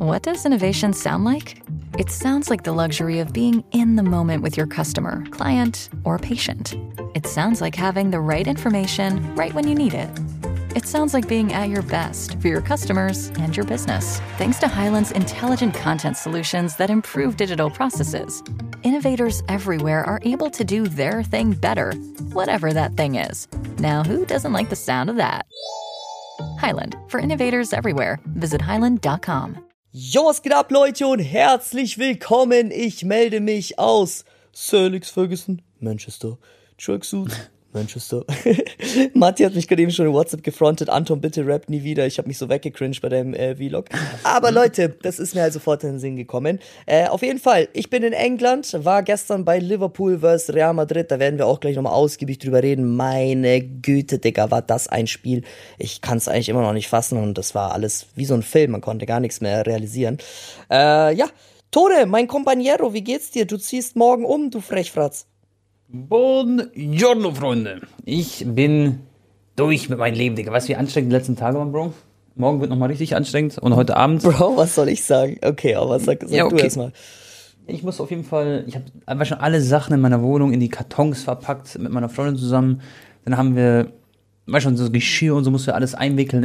What does innovation sound like? It sounds like the luxury of being in the moment with your customer, client, or patient. It sounds like having the right information right when you need it. It sounds like being at your best for your customers and your business. Thanks to Hyland's intelligent content solutions that improve digital processes, innovators everywhere are able to do their thing better, whatever that thing is. Now, who doesn't like the sound of that? Hyland, for innovators everywhere. Visit hyland.com. Jo, was geht ab, Leute, und herzlich willkommen. Ich melde mich aus Sir Alex Ferguson, Manchester, Tracksuit, Manchester. Matti hat mich gerade eben schon in WhatsApp gefrontet. Anton, bitte rap nie wieder. Ich habe mich so weggecringed bei deinem Vlog. Aber Leute, das ist mir halt sofort in den Sinn gekommen. Auf jeden Fall, ich bin in England, war gestern bei Liverpool vs. Real Madrid. Da werden wir auch gleich nochmal ausgiebig drüber reden. Meine Güte, Digga, war das ein Spiel. Ich kann es eigentlich immer noch nicht fassen und das war alles wie so ein Film. Man konnte gar nichts mehr realisieren. Ja, Tone, mein Companiero, wie geht's dir? Du ziehst morgen um, du Frechfratz. Buongiorno, Freunde. Ich bin durch mit meinem Leben, Digga. Weißt du, wie anstrengend die letzten Tage waren, Bro? Morgen wird nochmal richtig anstrengend und heute Abend... Bro, was soll ich sagen? Okay, aber sag ja, okay. Du erst mal. Ich muss auf jeden Fall... Ich habe einfach schon alle Sachen in meiner Wohnung in die Kartons verpackt mit meiner Freundin zusammen. Dann haben wir... Weißt du, so Geschirr und so musst du alles einwickeln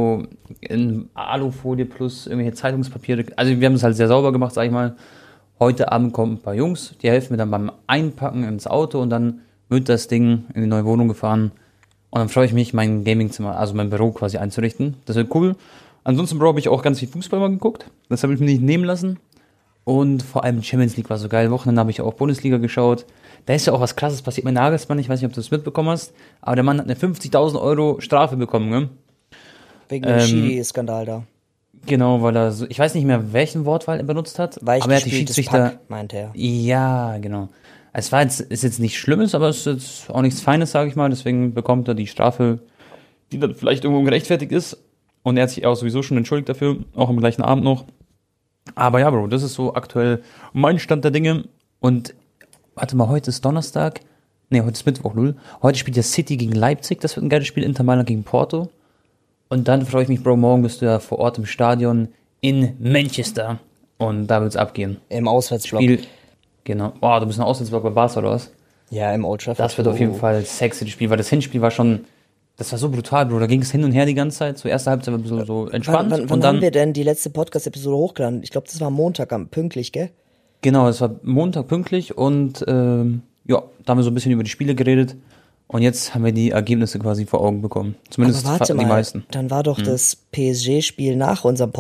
in Alufolie plus irgendwelche Zeitungspapiere. Also wir haben es halt sehr sauber gemacht, sag ich mal. Heute Abend kommen ein paar Jungs, die helfen mir dann beim Einpacken ins Auto und dann wird das Ding in die neue Wohnung gefahren. Und dann freue ich mich, mein Gamingzimmer, also mein Büro quasi einzurichten. Das wird cool. Ansonsten, Bro, habe ich auch ganz viel Fußball mal geguckt. Das habe ich mir nicht nehmen lassen. Und vor allem Champions League war so geil. Wochenende habe ich auch Bundesliga geschaut. Da ist ja auch was Krasses passiert mit Nagelsmann. Ich weiß nicht, ob du das mitbekommen hast. Aber der Mann hat eine 50.000 Euro Strafe bekommen, ne? Wegen dem Schiri-Skandal da. Genau, weil er so, ich weiß nicht mehr, welchen Wortwahl er benutzt hat, aber er hat die Schiedsrichter, Pack, meinte er. Ja, genau. Es ist jetzt nicht Schlimmes, aber es ist jetzt auch nichts Feines, sage ich mal, deswegen bekommt er die Strafe, die dann vielleicht irgendwo gerechtfertigt ist, und er hat sich auch sowieso schon entschuldigt dafür, auch am gleichen Abend noch. Aber ja, Bro, das ist so aktuell mein Stand der Dinge. Und warte mal, heute ist Donnerstag, heute ist Mittwoch, lul. Heute spielt ja City gegen Leipzig, das wird ein geiles Spiel, Inter Mailand gegen Porto. Und dann freue ich mich, Bro, morgen bist du ja vor Ort im Stadion in Manchester. Und da wird's abgehen. Im Auswärtsblock. Genau. Boah, du bist im Auswärtsblock bei Barca, oder was? Ja, im Old Trafford. Das wird auf jeden Fall sexy, das Spiel, weil das Hinspiel war schon, das war so brutal, Bro. Da ging es hin und her die ganze Zeit. So erste Halbzeit war ein bisschen so entspannt. Wann und dann haben wir denn die letzte Podcast-Episode hochgeladen? Ich glaube, das war Montag, pünktlich, gell? Genau, es war Montag pünktlich und ja, da haben wir so ein bisschen über die Spiele geredet. Und jetzt haben wir die Ergebnisse quasi vor Augen bekommen. Zumindest aber warte die mal, meisten. Dann war doch das PSG-Spiel nach unserem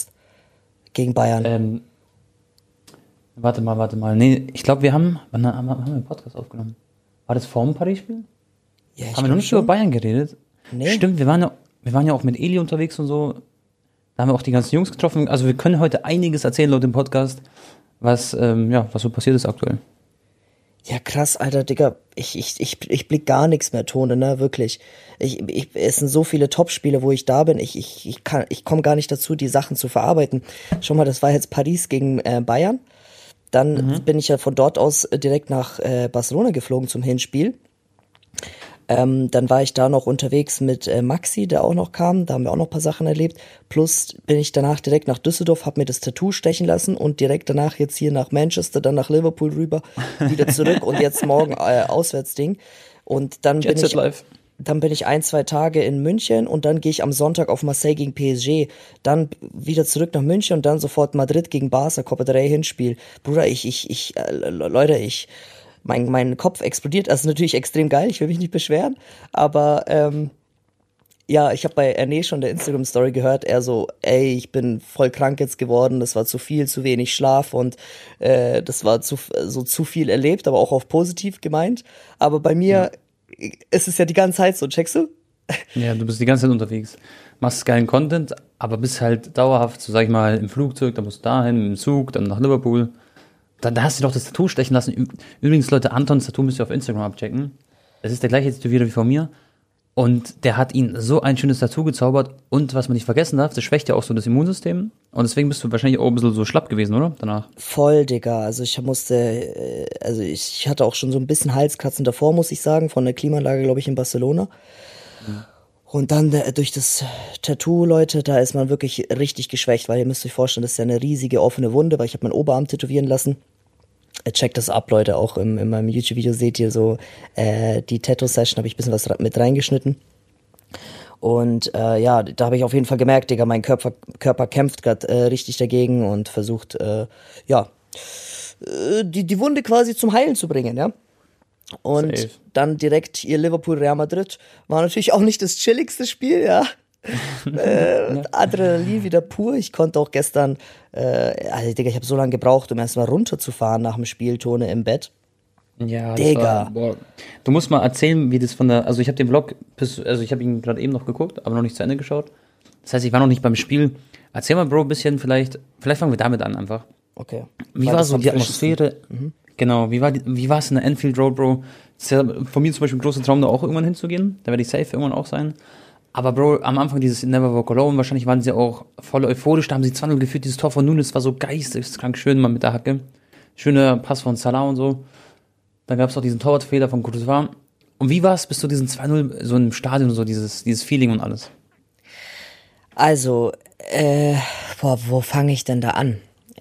Podcast gegen Bayern. Warte mal. Nee, ich glaube, wann haben wir einen Podcast aufgenommen? War das vor dem Paris-Spiel? Ja, haben wir noch nicht über Bayern geredet? Nee. Stimmt, wir waren ja auch mit Eli unterwegs und so. Da haben wir auch die ganzen Jungs getroffen. Also wir können heute einiges erzählen, Leute, im Podcast, was so passiert ist aktuell. Ja, krass, Alter, Digga, ich blick gar nichts mehr, Tone, ne, wirklich. Es sind so viele Top-Spiele, wo ich da bin, ich komme gar nicht dazu, die Sachen zu verarbeiten. Schau mal, das war jetzt Paris gegen Bayern. Dann bin ich ja von dort aus direkt nach Barcelona geflogen zum Hinspiel. Dann war ich da noch unterwegs mit Maxi, der auch noch kam. Da haben wir auch noch ein paar Sachen erlebt. Plus bin ich danach direkt nach Düsseldorf, habe mir das Tattoo stechen lassen und direkt danach jetzt hier nach Manchester, dann nach Liverpool rüber, wieder zurück und jetzt morgen Auswärtsding. Und dann bin ich 1-2 Tage in München und dann gehe ich am Sonntag auf Marseille gegen PSG. Dann wieder zurück nach München und dann sofort Madrid gegen Barca, Copa del Rey Hinspiel. Bruder, Leute, mein Kopf explodiert. Das ist natürlich extrem geil, ich will mich nicht beschweren, aber ja, ich habe bei Erne schon der Instagram-Story gehört, er so, ich bin voll krank jetzt geworden, das war zu viel, zu wenig Schlaf und das war zu viel erlebt, aber auch auf positiv gemeint. Aber bei mir ist es ja die ganze Zeit so, checkst du? Ja, du bist die ganze Zeit unterwegs, machst geilen Content, aber bist halt dauerhaft, so sag ich mal, im Flugzeug, dann musst du dahin, im Zug, dann nach Liverpool. Da hast du doch das Tattoo stechen lassen. Übrigens, Leute, Antons Tattoo müsst ihr auf Instagram abchecken. Es ist der gleiche Tätowierer wie von mir. Und der hat ihn so ein schönes Tattoo gezaubert. Und was man nicht vergessen darf, das schwächt ja auch so das Immunsystem. Und deswegen bist du wahrscheinlich auch ein bisschen so schlapp gewesen, oder? Danach. Voll, Digga. Also ich hatte auch schon so ein bisschen Halskratzen davor, muss ich sagen, von der Klimaanlage, glaube ich, in Barcelona. Und dann durch das Tattoo, Leute, da ist man wirklich richtig geschwächt, weil ihr müsst euch vorstellen, das ist ja eine riesige offene Wunde, weil ich habe meinen Oberarm tätowieren lassen. Checkt das ab, Leute, auch in meinem YouTube-Video seht ihr so die Tattoo-Session, habe ich ein bisschen was mit reingeschnitten. Und ja, da habe ich auf jeden Fall gemerkt, Digga, mein Körper kämpft gerade richtig dagegen und versucht, die Wunde quasi zum Heilen zu bringen, ja. Und Safe. dann direkt ihr Liverpool-Real Madrid war natürlich auch nicht das chilligste Spiel, ja. Adrenalin wieder pur. Ich konnte auch gestern, also Digga, ich habe so lange gebraucht, um erstmal runterzufahren nach dem Spiel, Tone im Bett. Ja, Digga. boah. Du musst mal erzählen, wie das also ich habe den Vlog, also ich habe ihn gerade eben noch geguckt, aber noch nicht zu Ende geschaut. Das heißt, ich war noch nicht beim Spiel. Erzähl mal, Bro, ein bisschen, vielleicht fangen wir damit an einfach. Okay. Wie war so die Atmosphäre? Genau, wie war es in der Anfield Road, Bro? Das ist ja von mir zum Beispiel ein großer Traum, da auch irgendwann hinzugehen. Da werde ich safe irgendwann auch sein. Aber Bro, am Anfang dieses Never Walk Alone, wahrscheinlich waren sie auch voll euphorisch, da haben sie 2-0 geführt, dieses Tor von Nunes war so geisteskrank schön mal mit der Hacke. Schöner Pass von Salah und so. Dann gab es auch diesen Torwartfehler von Courtois. Und wie war es bis zu diesen 2-0 so im Stadion, so dieses Feeling und alles? Also, wo fange ich denn da an?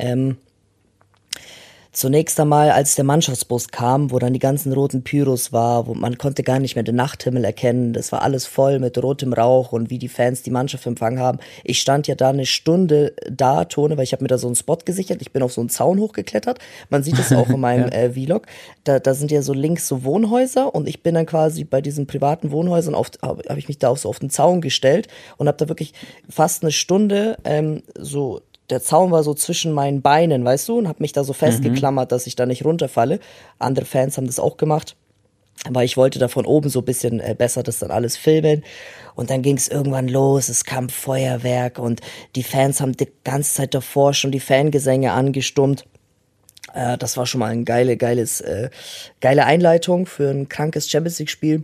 Zunächst einmal, als der Mannschaftsbus kam, wo dann die ganzen roten Pyros war, wo man konnte gar nicht mehr den Nachthimmel erkennen, das war alles voll mit rotem Rauch und wie die Fans die Mannschaft empfangen haben. Ich stand ja da eine Stunde da, Tone, weil ich habe mir da so einen Spot gesichert, ich bin auf so einen Zaun hochgeklettert, man sieht das auch in meinem Vlog, da sind ja so links so Wohnhäuser und ich bin dann quasi bei diesen privaten Wohnhäusern, habe ich mich da so auf den Zaun gestellt und habe da wirklich fast eine Stunde so. Der Zaun war so zwischen meinen Beinen, weißt du, und hab mich da so festgeklammert, dass ich da nicht runterfalle. Andere Fans haben das auch gemacht, aber ich wollte da von oben so ein bisschen besser das dann alles filmen. Und dann ging es irgendwann los, es kam Feuerwerk und die Fans haben die ganze Zeit davor schon die Fangesänge angestimmt. Das war schon mal eine geile Einleitung für ein krankes Champions League-Spiel.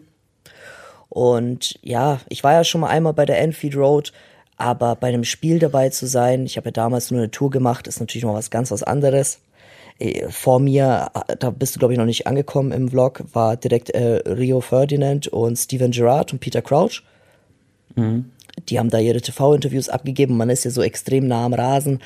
Und ja, ich war ja schon mal einmal bei der Anfield Road, aber bei einem Spiel dabei zu sein, ich habe ja damals nur eine Tour gemacht, ist natürlich noch was anderes. Vor mir, da bist du glaube ich noch nicht angekommen im Vlog, war direkt Rio Ferdinand und Steven Gerrard und Peter Crouch. Mhm. Die haben da ihre TV-Interviews abgegeben, man ist ja so extrem nah am Rasen.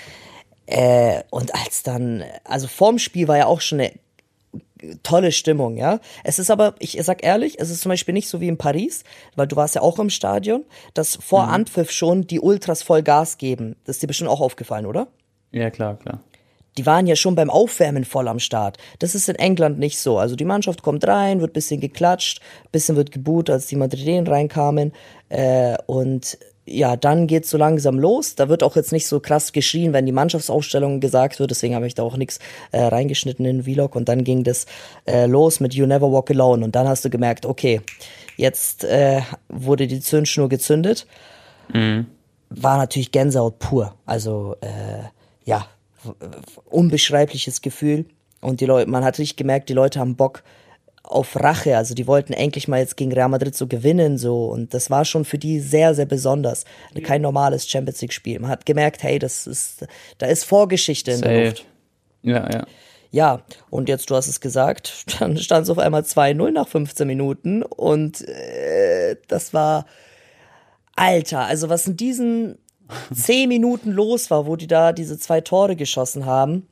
Und also vorm Spiel war ja auch schon eine tolle Stimmung, ja. Es ist aber, ich sag ehrlich, es ist zum Beispiel nicht so wie in Paris, weil du warst ja auch im Stadion, dass vor Anpfiff schon die Ultras voll Gas geben. Das ist dir bestimmt auch aufgefallen, oder? Ja, klar. Die waren ja schon beim Aufwärmen voll am Start. Das ist in England nicht so. Also die Mannschaft kommt rein, wird ein bisschen geklatscht, ein bisschen wird geboot, als die Madrilenen reinkamen. Und ja, dann geht's so langsam los. Da wird auch jetzt nicht so krass geschrien, wenn die Mannschaftsaufstellung gesagt wird. Deswegen habe ich da auch nichts reingeschnitten in den Vlog. Und dann ging das los mit You Never Walk Alone. Und dann hast du gemerkt, okay, jetzt wurde die Zündschnur gezündet. Mhm. War natürlich Gänsehaut pur. Also, ja, unbeschreibliches Gefühl. Und die Leute, man hat richtig gemerkt, die Leute haben Bock auf Rache, also die wollten endlich mal jetzt gegen Real Madrid so gewinnen, so, und das war schon für die sehr, sehr besonders. Kein normales Champions League Spiel. Man hat gemerkt, hey, da ist Vorgeschichte in der Luft. Ja. Ja, und jetzt, du hast es gesagt, dann stand es auf einmal 2-0 nach 15 Minuten und das war, Alter, also was in diesen 10 Minuten los war, wo die da diese 2 Tore geschossen haben,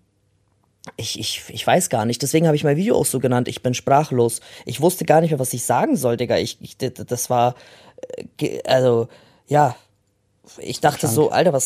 ich weiß gar nicht, deswegen habe ich mein Video auch so genannt, ich bin sprachlos. Ich wusste gar nicht mehr, was ich sagen soll, Digga. Das war, also, ja, ich dachte so, Alter,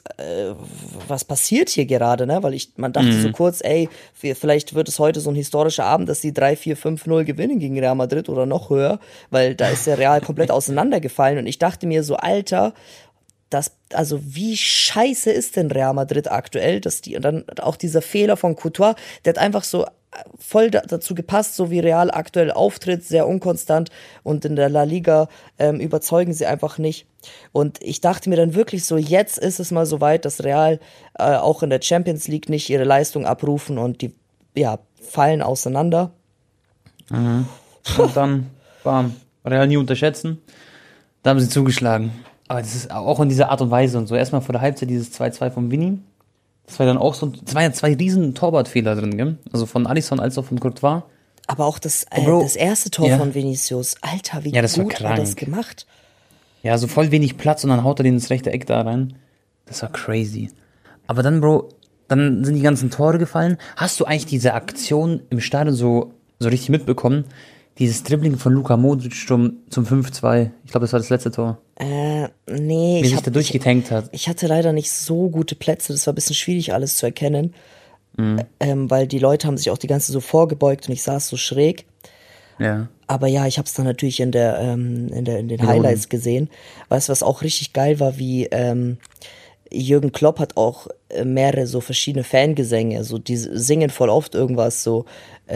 was passiert hier gerade, ne? Weil man dachte so kurz, ey, vielleicht wird es heute so ein historischer Abend, dass die 3-4-5-0 gewinnen gegen Real Madrid oder noch höher, weil da ist der Real komplett auseinandergefallen und ich dachte mir so, Alter, also wie scheiße ist denn Real Madrid aktuell, und dann auch dieser Fehler von Courtois, der hat einfach so voll dazu gepasst, so wie Real aktuell auftritt, sehr unkonstant und in der La Liga überzeugen sie einfach nicht. Und ich dachte mir dann wirklich so, jetzt ist es mal so weit, dass Real auch in der Champions League nicht ihre Leistung abrufen und die, ja, fallen auseinander. Mhm. Und dann, bam, Real nie unterschätzen, da haben sie zugeschlagen. Aber das ist auch in dieser Art und Weise und so. Erstmal vor der Halbzeit dieses 2-2 von Vinny. Das war dann auch so, es waren ja 2 riesen Torwartfehler drin, gell? Also von Alisson als auch von Courtois. Aber auch das erste Tor von Vinicius. Alter, wie gut war das gemacht? Ja, so voll wenig Platz und dann haut er den ins rechte Eck da rein. Das war crazy. Aber dann, Bro, dann sind die ganzen Tore gefallen. Hast du eigentlich diese Aktion im Stadion so richtig mitbekommen? Dieses Dribbling von Luka Modric zum 5-2. Ich glaube, das war das letzte Tor. Nee. Wie sich da durchgetankt hat. Ich hatte leider nicht so gute Plätze, das war ein bisschen schwierig alles zu erkennen. Weil die Leute haben sich auch die ganze so vorgebeugt und ich saß so schräg. Ja. Aber ja, ich habe es dann natürlich in den Highlights gesehen. Weißt du, was auch richtig geil war, wie Jürgen Klopp hat auch mehrere so verschiedene Fangesänge, so die singen voll oft irgendwas so.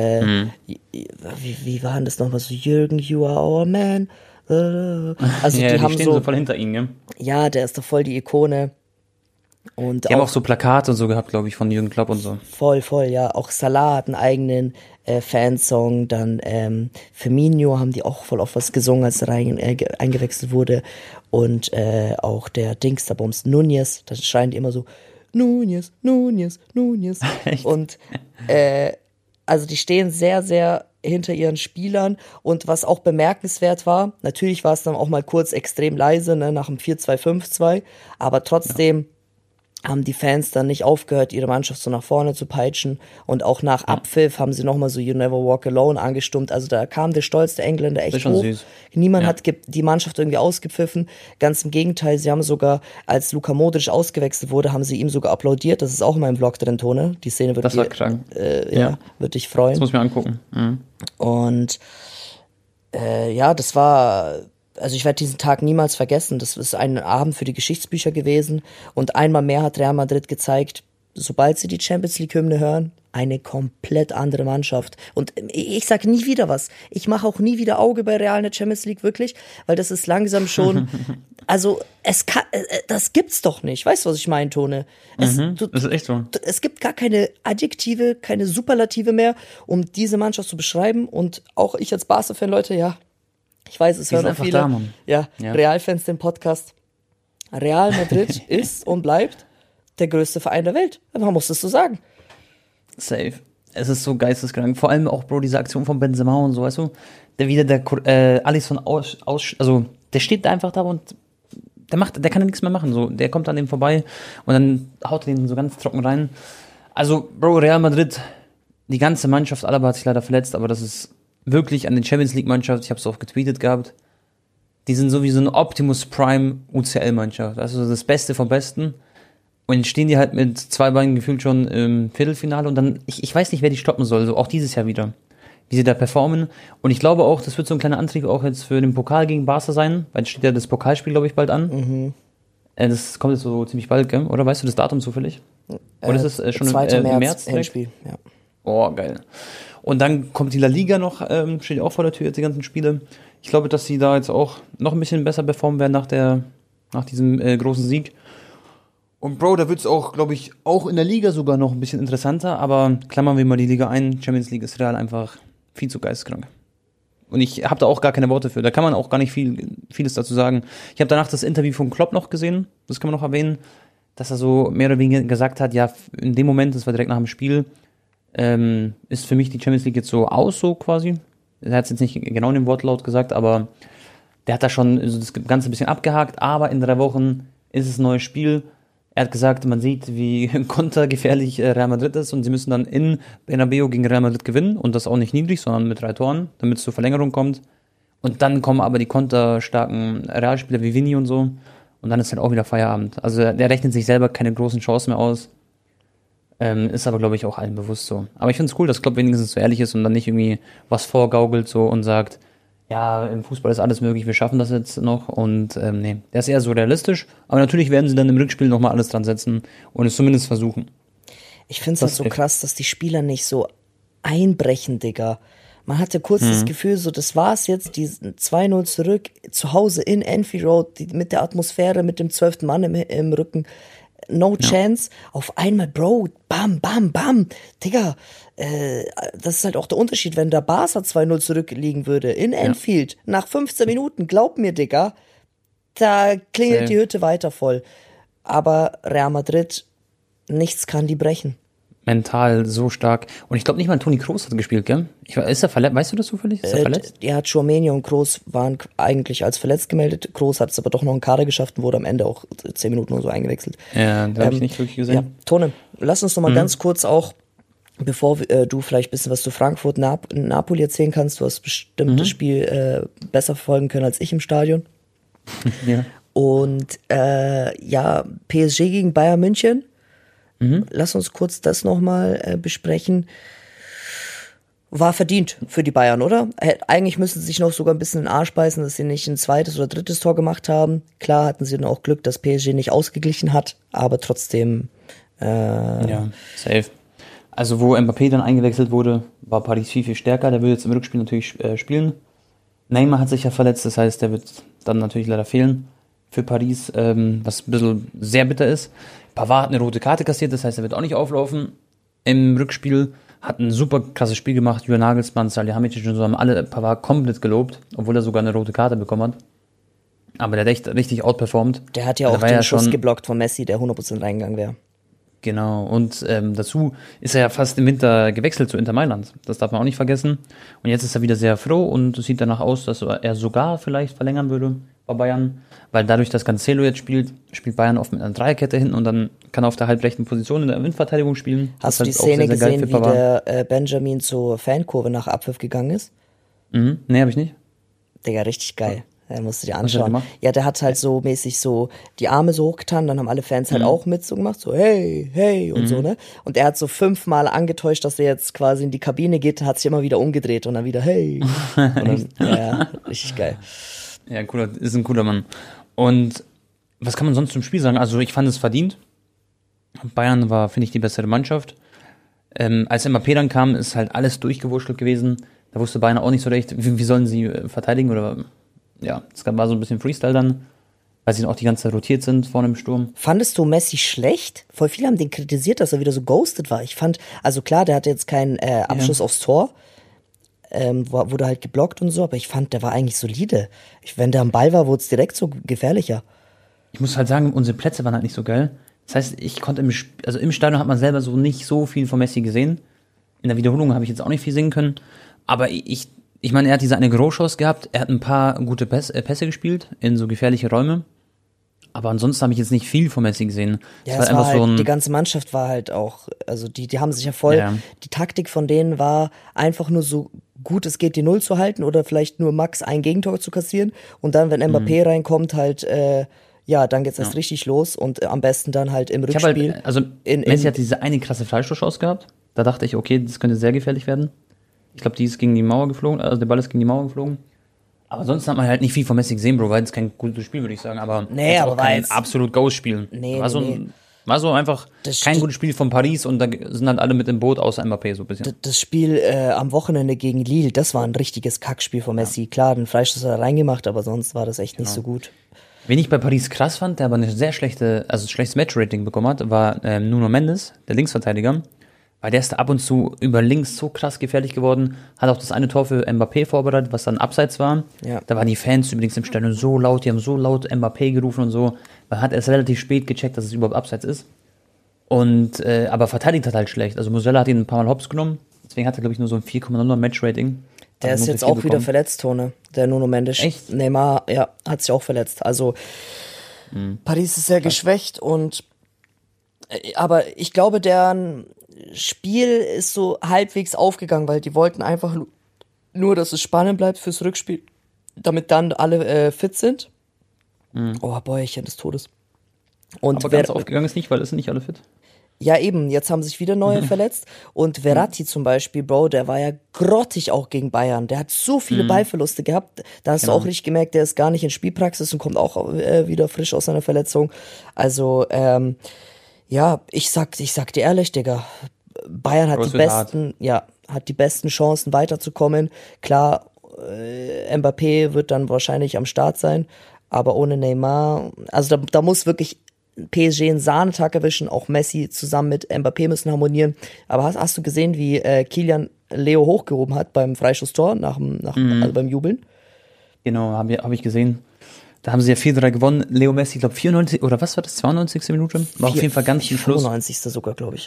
Wie waren das nochmal so? Jürgen, you are our man. Also Ja, die haben stehen so voll hinter ihm, gell? Ja, der ist doch voll die Ikone. Und Die haben auch so Plakate und so gehabt, glaube ich, von Jürgen Klopp und so. voll, ja. Auch Salah hat einen eigenen Fansong, dann Firmino haben die auch voll oft was gesungen, als er eingewechselt wurde. Und auch der Dings, da Bums, Nunez, da schreien die immer so, Nunez. Echt? Und also die stehen sehr, sehr hinter ihren Spielern. Und was auch bemerkenswert war, natürlich war es dann auch mal kurz extrem leise, ne, nach dem 4-2-5-2, aber trotzdem haben die Fans dann nicht aufgehört, ihre Mannschaft so nach vorne zu peitschen. Und auch nach Abpfiff haben sie nochmal so You Never Walk Alone angestimmt. Also da kam der Stolz der Engländer echt schon hoch. süß. Niemand hat die Mannschaft irgendwie ausgepfiffen. Ganz im Gegenteil, sie haben sogar, als Luka Modric ausgewechselt wurde, haben sie ihm sogar applaudiert. Das ist auch in meinem Vlog drin, Tone. Die Szene wird Das war krank. wird dich freuen. Das muss ich mir angucken. Mhm. Und ja, das war, also ich werde diesen Tag niemals vergessen. Das ist ein Abend für die Geschichtsbücher gewesen. Und einmal mehr hat Real Madrid gezeigt, sobald sie die Champions League Hymne hören, eine komplett andere Mannschaft. Und ich sage nie wieder was. Ich mache auch nie wieder Auge bei Real in der Champions League, wirklich, weil das ist langsam schon, also das gibt's doch nicht. Weißt du, was ich meine, Tone? Das ist echt so. Es gibt gar keine Adjektive, keine Superlative mehr, um diese Mannschaft zu beschreiben. Und auch ich als Barca-Fan, Leute, ja, ich weiß, es hören auch einfach viele, da, Mann. ja, Ja. Real-Fans den Podcast. Real Madrid ist und bleibt der größte Verein der Welt. Man muss es so sagen. Safe. Es ist so geisteskrank. Vor allem auch, Bro, diese Aktion von Benzema und so, weißt du? Der Alisson also der steht da einfach da und der kann ja nichts mehr machen. So, der kommt an dem vorbei und dann haut er den so ganz trocken rein. Also, Bro, Real Madrid, die ganze Mannschaft, Alaba hat sich leider verletzt, aber das ist wirklich an den Champions League Mannschaft, ich habe es auch getweetet gehabt, die sind so wie so eine Optimus Prime UCL-Mannschaft. Also das Beste vom Besten. Und dann stehen die halt mit zwei Beinen gefühlt schon im Viertelfinale und dann, ich weiß nicht, wer die stoppen soll, so auch dieses Jahr wieder, wie sie da performen. Und ich glaube auch, das wird so ein kleiner Antrieb auch jetzt für den Pokal gegen Barca sein, weil es steht ja das Pokalspiel, glaube ich, bald an. Das kommt jetzt so ziemlich bald, gell? Oder weißt du das Datum zufällig? Oder ist es schon 2. im März, März direkt? Endspiel, ja. Oh, geil. Und dann kommt die La Liga noch, steht auch vor der Tür jetzt die ganzen Spiele. Ich glaube, dass sie da jetzt auch noch ein bisschen besser performen werden nach diesem großen Sieg. Und Bro, da wird es auch, glaube ich, auch in der Liga sogar noch ein bisschen interessanter, aber klammern wir mal die Liga ein. Champions League ist Real einfach viel zu geisteskrank. Und ich habe da auch gar keine Worte für. Da kann man auch gar nicht vieles dazu sagen. Ich habe danach das Interview von Klopp noch gesehen, das kann man noch erwähnen, dass er so mehr oder weniger gesagt hat, ja, in dem Moment, das war direkt nach dem Spiel, ist für mich die Champions League jetzt so aus, so quasi. Er hat es jetzt nicht genau in dem Wortlaut gesagt, aber der hat da schon so das Ganze ein bisschen abgehakt, aber in 3 Wochen ist es ein neues Spiel. Er hat gesagt, man sieht, wie kontergefährlich Real Madrid ist und sie müssen dann in Bernabeu gegen Real Madrid gewinnen und das auch nicht niedrig, sondern mit 3 Toren, damit es zur Verlängerung kommt. Und dann kommen aber die konterstarken Realspieler wie Vini und so und dann ist halt auch wieder Feierabend. Also der rechnet sich selber keine großen Chancen mehr aus. Ist aber, glaube ich, auch allen bewusst so. Aber ich finde es cool, dass Klopp wenigstens so ehrlich ist und dann nicht irgendwie was vorgaukelt so und sagt, ja, im Fußball ist alles möglich, wir schaffen das jetzt noch und nee, der ist eher so realistisch, aber natürlich werden sie dann im Rückspiel nochmal alles dran setzen und es zumindest versuchen. Ich finde es halt so krass, dass die Spieler nicht so einbrechen, Digga. Man hatte kurz das Gefühl, so, das war's jetzt, die 2-0 zurück, zu Hause in Anfield Road, mit der Atmosphäre, mit dem 12. Mann im Rücken. No chance. Auf einmal, Bro, bam, bam, bam. Digga, das ist halt auch der Unterschied, wenn der Barca 2-0 zurückliegen würde in Anfield, nach 15 Minuten, glaub mir, Digga, da klingelt die Hütte weiter voll. Aber Real Madrid, nichts kann die brechen. mental so stark. Und ich glaube nicht mal Toni Kroos hat gespielt, gell? Ist er verletzt? Weißt du das zufällig? Ist er verletzt? Ja, Tchouaméni und Kroos waren eigentlich als verletzt gemeldet. Kroos hat es aber doch noch in den Kader geschafft und wurde am Ende auch 10 Minuten oder so eingewechselt. Ja, da habe ich nicht wirklich gesehen. Ja, Tone, lass uns noch mal ganz kurz auch, bevor du vielleicht ein bisschen was zu Frankfurt, Napoli erzählen kannst. Du hast bestimmt das Spiel besser verfolgen können als ich im Stadion. Ja. Und PSG gegen Bayern München. Lass uns kurz das nochmal besprechen. War verdient für die Bayern, oder? Eigentlich müssen sie sich noch sogar ein bisschen in den Arsch beißen, dass sie nicht ein zweites oder drittes Tor gemacht haben. Klar hatten sie dann auch Glück, dass PSG nicht ausgeglichen hat, aber trotzdem. Ja, safe. Also wo Mbappé dann eingewechselt wurde, war Paris viel, viel stärker. Der will jetzt im Rückspiel natürlich spielen. Neymar hat sich ja verletzt, das heißt, der wird dann natürlich leider fehlen für Paris, was ein bisschen sehr bitter ist. Pavard hat eine rote Karte kassiert, das heißt, er wird auch nicht auflaufen im Rückspiel. Hat ein super krasses Spiel gemacht. Julian Nagelsmann, Salihamidzic und so haben alle Pavard komplett gelobt, obwohl er sogar eine rote Karte bekommen hat. Aber der hat echt richtig outperformed. Der hat ja auch den Schuss geblockt von Messi, der 100% reingegangen wäre. Genau, und dazu ist er ja fast im Winter gewechselt zu Inter Mailand. Das darf man auch nicht vergessen. Und jetzt ist er wieder sehr froh und es sieht danach aus, dass er sogar vielleicht verlängern würde bei Bayern. Weil dadurch, dass Cancelo jetzt spielt Bayern oft mit einer Dreierkette hinten und dann kann er auf der halbrechten Position in der Windverteidigung spielen. Hast du die Szene gesehen, wie der Benjamin zur Fankurve nach Abpfiff gegangen ist? Nee, hab ich nicht. Digga, richtig geil. Er musste dir anschauen. Ja, der hat halt so mäßig so die Arme so hochgetan, dann haben alle Fans halt auch mit so gemacht, so hey, hey und so, ne? Und er hat so 5-mal angetäuscht, dass er jetzt quasi in die Kabine geht, hat sich immer wieder umgedreht und dann wieder hey. Und dann, ja, richtig geil. Ja, ist ein cooler Mann. Und was kann man sonst zum Spiel sagen? Also ich fand es verdient. Bayern war, finde ich, die bessere Mannschaft. Als Mbappé dann kam, ist halt alles durchgewurschtelt gewesen. Da wusste Bayern auch nicht so recht, wie sollen sie verteidigen oder ja, es war so ein bisschen Freestyle dann, weil sie auch die ganze Zeit rotiert sind vorne im Sturm. Fandest du Messi schlecht? Voll viele haben den kritisiert, dass er wieder so ghosted war. Ich fand, also klar, der hatte jetzt keinen Abschluss aufs Tor, wurde halt geblockt und so, aber ich fand, der war eigentlich solide. Wenn der am Ball war, wurde es direkt so gefährlicher. Ich muss halt sagen, unsere Plätze waren halt nicht so geil. Das heißt, ich konnte im Stadion hat man selber so nicht so viel von Messi gesehen. In der Wiederholung habe ich jetzt auch nicht viel sehen können, aber ich meine, er hat diese eine Großchance gehabt, er hat ein paar gute Pässe gespielt in so gefährliche Räume, aber ansonsten habe ich jetzt nicht viel von Messi gesehen. Ja, es war einfach halt, so die ganze Mannschaft war halt auch, also die haben sich ja voll, die Taktik von denen war einfach nur so gut es geht, die Null zu halten oder vielleicht nur max ein Gegentor zu kassieren und dann, wenn Mbappé reinkommt, halt, dann geht's erst richtig los und am besten dann halt im Rückspiel. Messi hat diese eine krasse Freistoßchance gehabt, da dachte ich, okay, das könnte sehr gefährlich werden. Ich glaube, die ist gegen die Mauer geflogen, also der Ball ist gegen die Mauer geflogen. Aber sonst hat man halt nicht viel von Messi gesehen, Bro. War jetzt kein gutes Spiel, würde ich sagen. Aber aber kein absolut Ghost-Spiel. War so einfach kein gutes Spiel von Paris und da sind halt alle mit im Boot, außer Mbappé so ein bisschen. Das Spiel am Wochenende gegen Lille, das war ein richtiges Kackspiel von Messi. Ja. Klar, den Freistoß hat er reingemacht, aber sonst war das echt nicht so gut. Wen ich bei Paris krass fand, der aber eine sehr schlechtes Match-Rating bekommen hat, war Nuno Mendes, der Linksverteidiger. Weil der ist ab und zu über links so krass gefährlich geworden, hat auch das eine Tor für Mbappé vorbereitet, was dann abseits war. Ja. Da waren die Fans übrigens im Stadion so laut, die haben so laut Mbappé gerufen und so. Man hat erst relativ spät gecheckt, dass es überhaupt abseits ist. Und aber verteidigt hat halt schlecht. Also Musiala hat ihn ein paar Mal hops genommen, deswegen hat er, glaube ich, nur so ein 4,0 Match-Rating. Der ist jetzt auch wieder verletzt, Tone, der Nuno Mendes. Echt? Neymar, ja, hat sich auch verletzt. Also Paris ist sehr geschwächt und aber ich glaube, deren Spiel ist so halbwegs aufgegangen, weil die wollten einfach nur, dass es spannend bleibt fürs Rückspiel, damit dann alle fit sind. Oh, Bäuerchen des Todes. Und aber ganz aufgegangen ist nicht, weil es sind nicht alle fit. Ja, eben, jetzt haben sich wieder neue verletzt. Und Verratti zum Beispiel, Bro, der war ja grottig auch gegen Bayern. Der hat so viele Ballverluste gehabt. Da hast du auch richtig gemerkt, der ist gar nicht in Spielpraxis und kommt auch wieder frisch aus seiner Verletzung. Also, ich sag dir ehrlich, Digga, Bayern hat die besten Chancen weiterzukommen. Klar, Mbappé wird dann wahrscheinlich am Start sein, aber ohne Neymar, also da muss wirklich PSG einen Sahnetag erwischen, auch Messi zusammen mit Mbappé müssen harmonieren. Aber hast du gesehen, wie Kilian Leo hochgehoben hat beim Freistoßtor also beim Jubeln? Genau, hab ich gesehen. Da haben sie ja 4-3 gewonnen. Leo Messi, ich glaube 94, oder was war das, 92. Minute? War auf jeden Fall ganz zum Schluss. 95. sogar, glaube ich, ja.